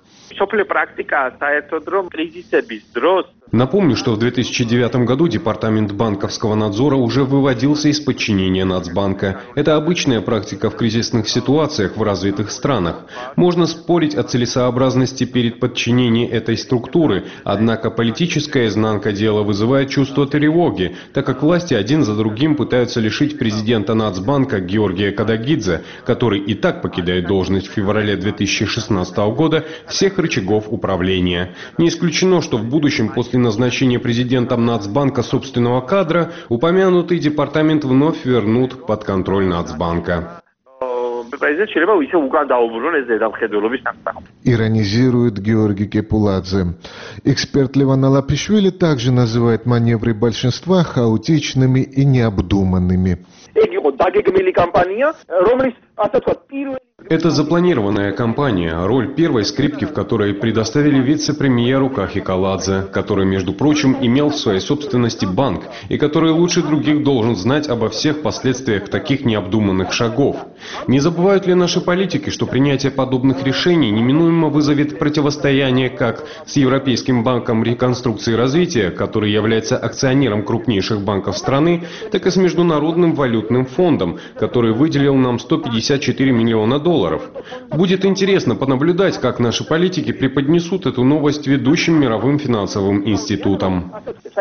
Напомню, что в 2009 году Департамент банковского надзора уже выводился из подчинения Нацбанка. Это обычная практика в кризисных ситуациях в развитых странах. Можно спорить о целесообразности перед подчинением этой структуры, однако политическая изнанка дела вызывает чувство тревоги, так как власти один за другим пытаются лишить президента Нацбанка Георгия Кадагидзе, который и так покидает должность в феврале 2016 года, всех рычагов управления. Не исключено, что в будущем после назначения президентом Нацбанка собственного кадра упомянутый департамент вновь вернут под контроль Нацбанка. Иронизирует Георгий Кепуладзе. Эксперт Леван Алапишвили также называет маневры большинства хаотичными и необдуманными. Это запланированная кампания, роль первой скрипки, в которой предоставили вице-премьеру Кахи Каладзе, который, между прочим, имел в своей собственности банк и который лучше других должен знать обо всех последствиях таких необдуманных шагов. Не забывают ли наши политики, что принятие подобных решений неминуемо вызовет противостояние как с Европейским банком реконструкции и развития, который является акционером крупнейших банков страны, так и с Международным валютным фондом, который выделил нам 154 миллиона долларов. Будет интересно понаблюдать, как наши политики преподнесут эту новость ведущим мировым финансовым институтам.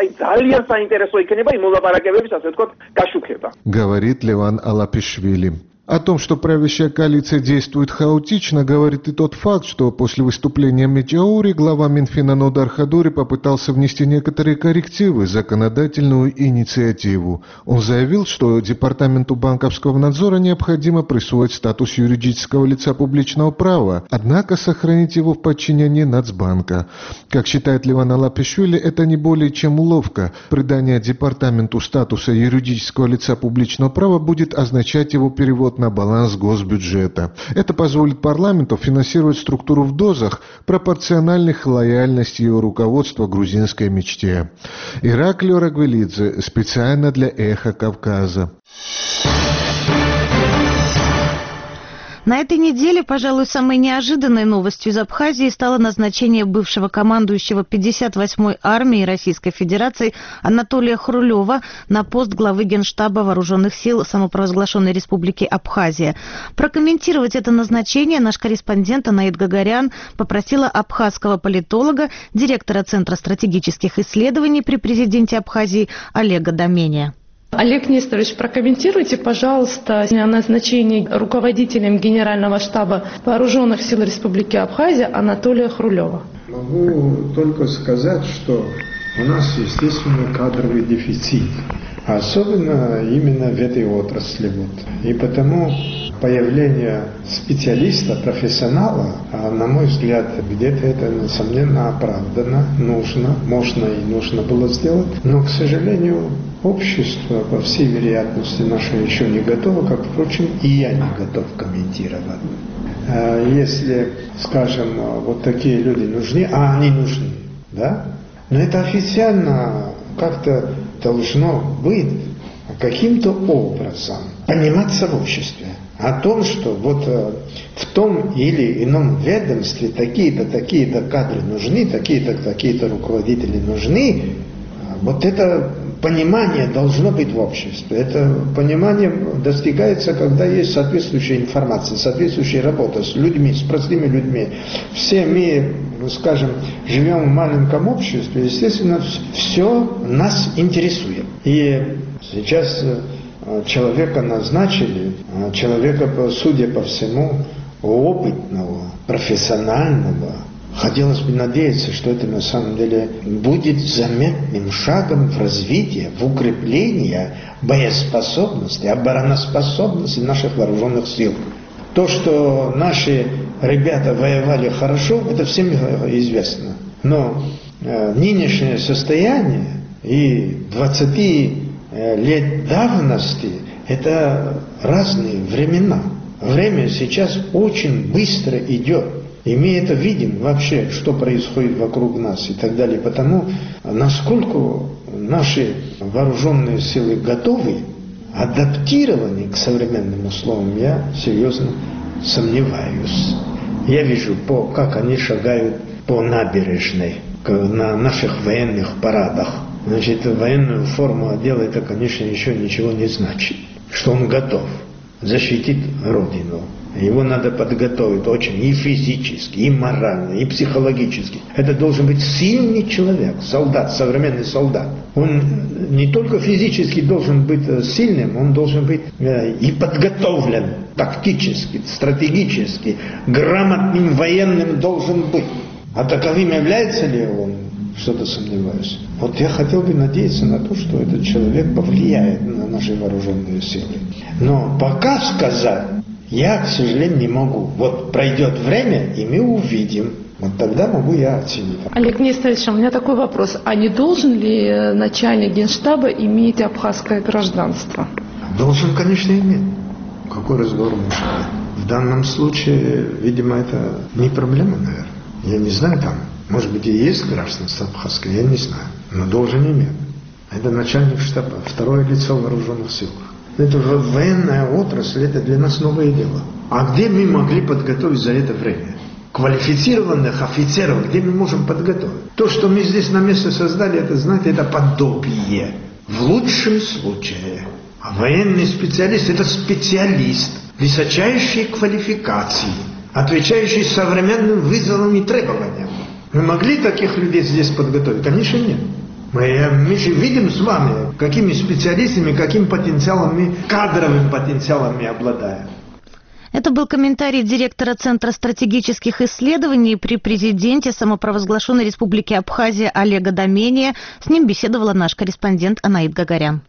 Говорит Леван Алапишвили. О том, что правящая коалиция действует хаотично, говорит и тот факт, что после выступления Мечаури глава Минфина Нодар Хадури попытался внести некоторые коррективы в законодательную инициативу. Он заявил, что Департаменту банковского надзора необходимо присвоить статус юридического лица публичного права, однако сохранить его в подчинении Нацбанка. Как считает Леван Алапишвили, это не более чем уловка. Придание Департаменту статуса юридического лица публичного права будет означать его перевод на баланс госбюджета. Это позволит парламенту финансировать структуру в дозах, пропорциональных лояльности его руководства грузинской мечте. Ираклио Рагвелидзе, специально для «Эхо Кавказа». На этой неделе, пожалуй, самой неожиданной новостью из Абхазии стало назначение бывшего командующего 58-й армией Российской Федерации Анатолия Хрулева на пост главы Генштаба Вооруженных сил самопровозглашенной Республики Абхазия. Прокомментировать это назначение наш корреспондент Анаит Гагарян попросила абхазского политолога, директора Центра стратегических исследований при президенте Абхазии Олега Домения. Олег Несторович, прокомментируйте, пожалуйста, назначение руководителем Генерального штаба Вооруженных сил Республики Абхазия Анатолия Хрулева. Могу только сказать, что у нас, естественно, кадровый дефицит, особенно именно в этой отрасли. И потому появление специалиста, профессионала, на мой взгляд, где-то это, несомненно, оправдано, нужно, можно и нужно было сделать. Но, к сожалению, общество, по всей вероятности, наше еще не готово, как, впрочем, и я не готов комментировать. Если, скажем, вот такие люди нужны, а они нужны, да? Но это официально как-то должно быть каким-то образом пониматься в обществе. О том, что вот в том или ином ведомстве такие-то кадры нужны, такие-то руководители нужны, вот это понимание должно быть в обществе. Это понимание достигается, когда есть соответствующая информация, соответствующая работа с людьми, с простыми людьми. Все мы, скажем, живем в маленьком обществе, естественно, все нас интересует. И сейчас человека назначили, человека, судя по всему, опытного, профессионального. Хотелось бы надеяться, что это на самом деле будет заметным шагом в развитии, в укреплении боеспособности, обороноспособности наших вооруженных сил. То, что наши ребята воевали хорошо, это всем известно. Но нынешнее состояние и 20 лет давности – это разные времена. Время сейчас очень быстро идет. И мы это видим вообще, что происходит вокруг нас и так далее. Потому насколько наши вооруженные силы готовы, адаптированы к современным условиям, я серьезно сомневаюсь. Я вижу, как они шагают по набережной, на наших военных парадах. Значит, военную форму одела, это, конечно, еще ничего не значит. Что он готов защитить Родину. Его надо подготовить очень и физически, и морально, и психологически. Это должен быть сильный человек, солдат, современный солдат. Он не только физически должен быть сильным, он должен быть и подготовлен тактически, стратегически, грамотным военным должен быть. А таковым является ли он? Что-то сомневаюсь. Вот я хотел бы надеяться на то, что этот человек повлияет на наши вооруженные силы. Но пока сказать я, к сожалению, не могу. Вот пройдет время, и мы увидим. Вот тогда могу я оценить. Олег Нестерович, у меня такой вопрос. А не должен ли начальник Генштаба иметь абхазское гражданство? Должен, конечно, иметь. Какой разговор может быть? В данном случае, видимо, это не проблема, наверное. Я не знаю там. Может быть, и есть гражданство абхазское, я не знаю. Но должен иметь. Это начальник штаба, второе лицо в вооруженных силах. Это уже военная отрасль, это для нас новое дело. А где мы могли подготовить за это время? Квалифицированных офицеров, где мы можем подготовить? То, что мы здесь на месте создали, это, знаете, это подобие. В лучшем случае. А военный специалист – это специалист высочайшей квалификации, отвечающий современным вызовам и требованиям. Мы могли таких людей здесь подготовить? Конечно, нет. Мы же видим с вами, какими специалистами, каким потенциалом мы, кадровым потенциалом мы обладаем. Это был комментарий директора Центра стратегических исследований при президенте самопровозглашенной Республики Абхазия Олега Домения. С ним беседовала наш корреспондент Анаит Гагарян.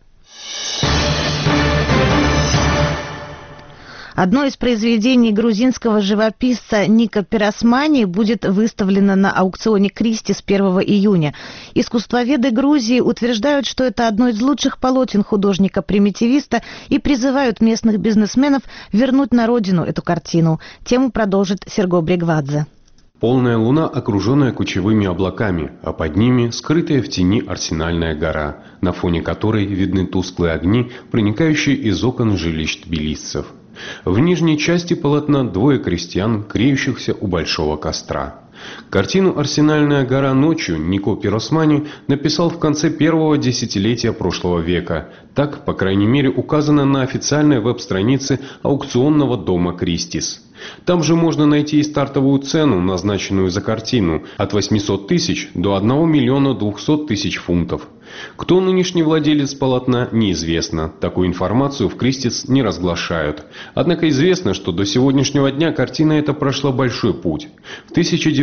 Одно из произведений грузинского живописца Ника Пиросмани будет выставлено на аукционе «Кристис» 1 июня. Искусствоведы Грузии утверждают, что это одно из лучших полотен художника-примитивиста и призывают местных бизнесменов вернуть на родину эту картину. Тему продолжит Серго Брегвадзе. Полная луна, окруженная кучевыми облаками, а под ними скрытая в тени Арсенальная гора, на фоне которой видны тусклые огни, проникающие из окон жилищ тбилисцев. В нижней части полотна двое крестьян, греющихся у большого костра. Картину «Арсенальная гора ночью» Нико Пиросмани написал в конце первого десятилетия прошлого века. Так, по крайней мере, указано на официальной веб-странице аукционного дома «Кристис». Там же можно найти и стартовую цену, назначенную за картину, от 800 тысяч до 1 миллиона 200 тысяч фунтов. Кто нынешний владелец полотна, неизвестно. Такую информацию в Кристис не разглашают. Однако известно, что до сегодняшнего дня картина эта прошла большой путь. В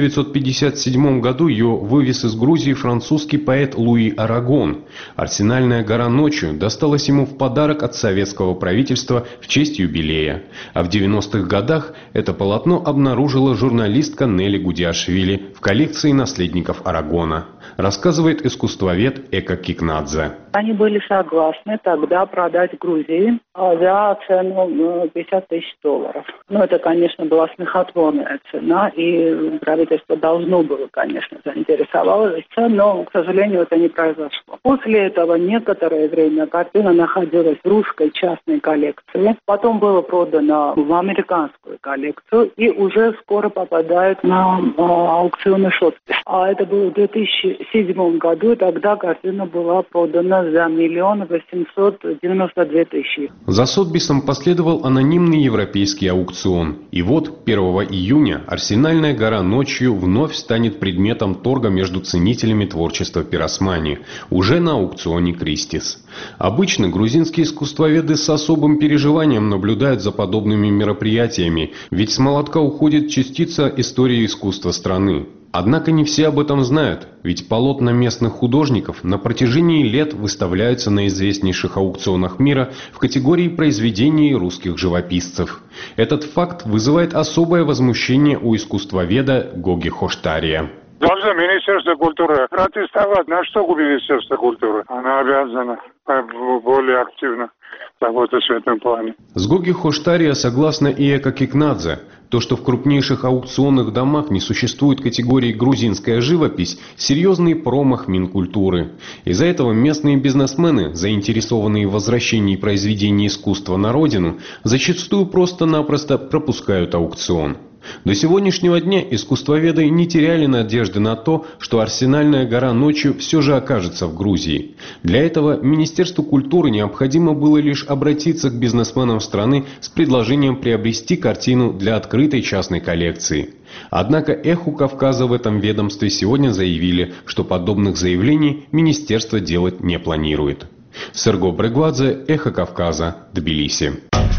1957 году ее вывез из Грузии французский поэт Луи Арагон. «Арсенальная гора ночью» досталась ему в подарок от советского правительства в честь юбилея. А в 90-х годах это полотно обнаружила журналистка Нелли Гудиашвили в коллекции наследников Арагона. Рассказывает искусствовед Эка Кикнадзе. Они были согласны тогда продать Грузии за цену $50 тысяч. Ну, это, конечно, была смехотворная цена, и правительство должно было, конечно, заинтересоваться, но, к сожалению, это не произошло. После этого некоторое время картина находилась в русской частной коллекции, потом было продано в американскую коллекцию и уже скоро попадает на аукционы Шотпис. А это было в 2007 году, и тогда картина была продана за $1 892 000. За Сотбисом последовал анонимный европейский аукцион. И вот 1 июня Арсенальная гора ночью вновь станет предметом торга между ценителями творчества Пиросмани, уже на аукционе Кристис. Обычно грузинские искусствоведы с особым переживанием наблюдают за подобными мероприятиями, ведь с молотка уходит частица истории искусства страны. Однако не все об этом знают, ведь полотна местных художников на протяжении лет выставляются на известнейших аукционах мира в категории произведений русских живописцев. Этот факт вызывает особое возмущение у искусствоведа Гоги Хоштария. Должно Министерство культуры протестовать. На что Министерство культуры? Она обязана более активно работать в этом плане. Сгоги Хоштария согласна и Эка Кикнадзе. То, что в крупнейших аукционных домах не существует категории «грузинская живопись», серьезный промах Минкультуры. Из-за этого местные бизнесмены, заинтересованные в возвращении произведений искусства на родину, зачастую просто-напросто пропускают аукцион. До сегодняшнего дня искусствоведы не теряли надежды на то, что Арсенальная гора ночью все же окажется в Грузии. Для этого Министерству культуры необходимо было лишь обратиться к бизнесменам страны с предложением приобрести картину для открытой частной коллекции. Однако «Эху Кавказа» в этом ведомстве сегодня заявили, что подобных заявлений министерство делать не планирует. Серго Брегвадзе, «Эхо Кавказа», Тбилиси.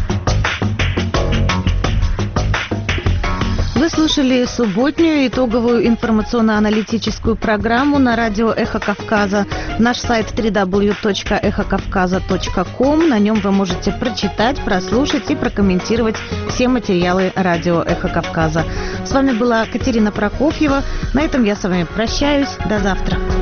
Вы слушали субботнюю итоговую информационно-аналитическую программу на радио «Эхо Кавказа». Наш сайт www.эхокавказа.ком. На нем вы можете прочитать, прослушать и прокомментировать все материалы радио «Эхо Кавказа». С вами была Катерина Прокофьева. На этом я с вами прощаюсь. До завтра.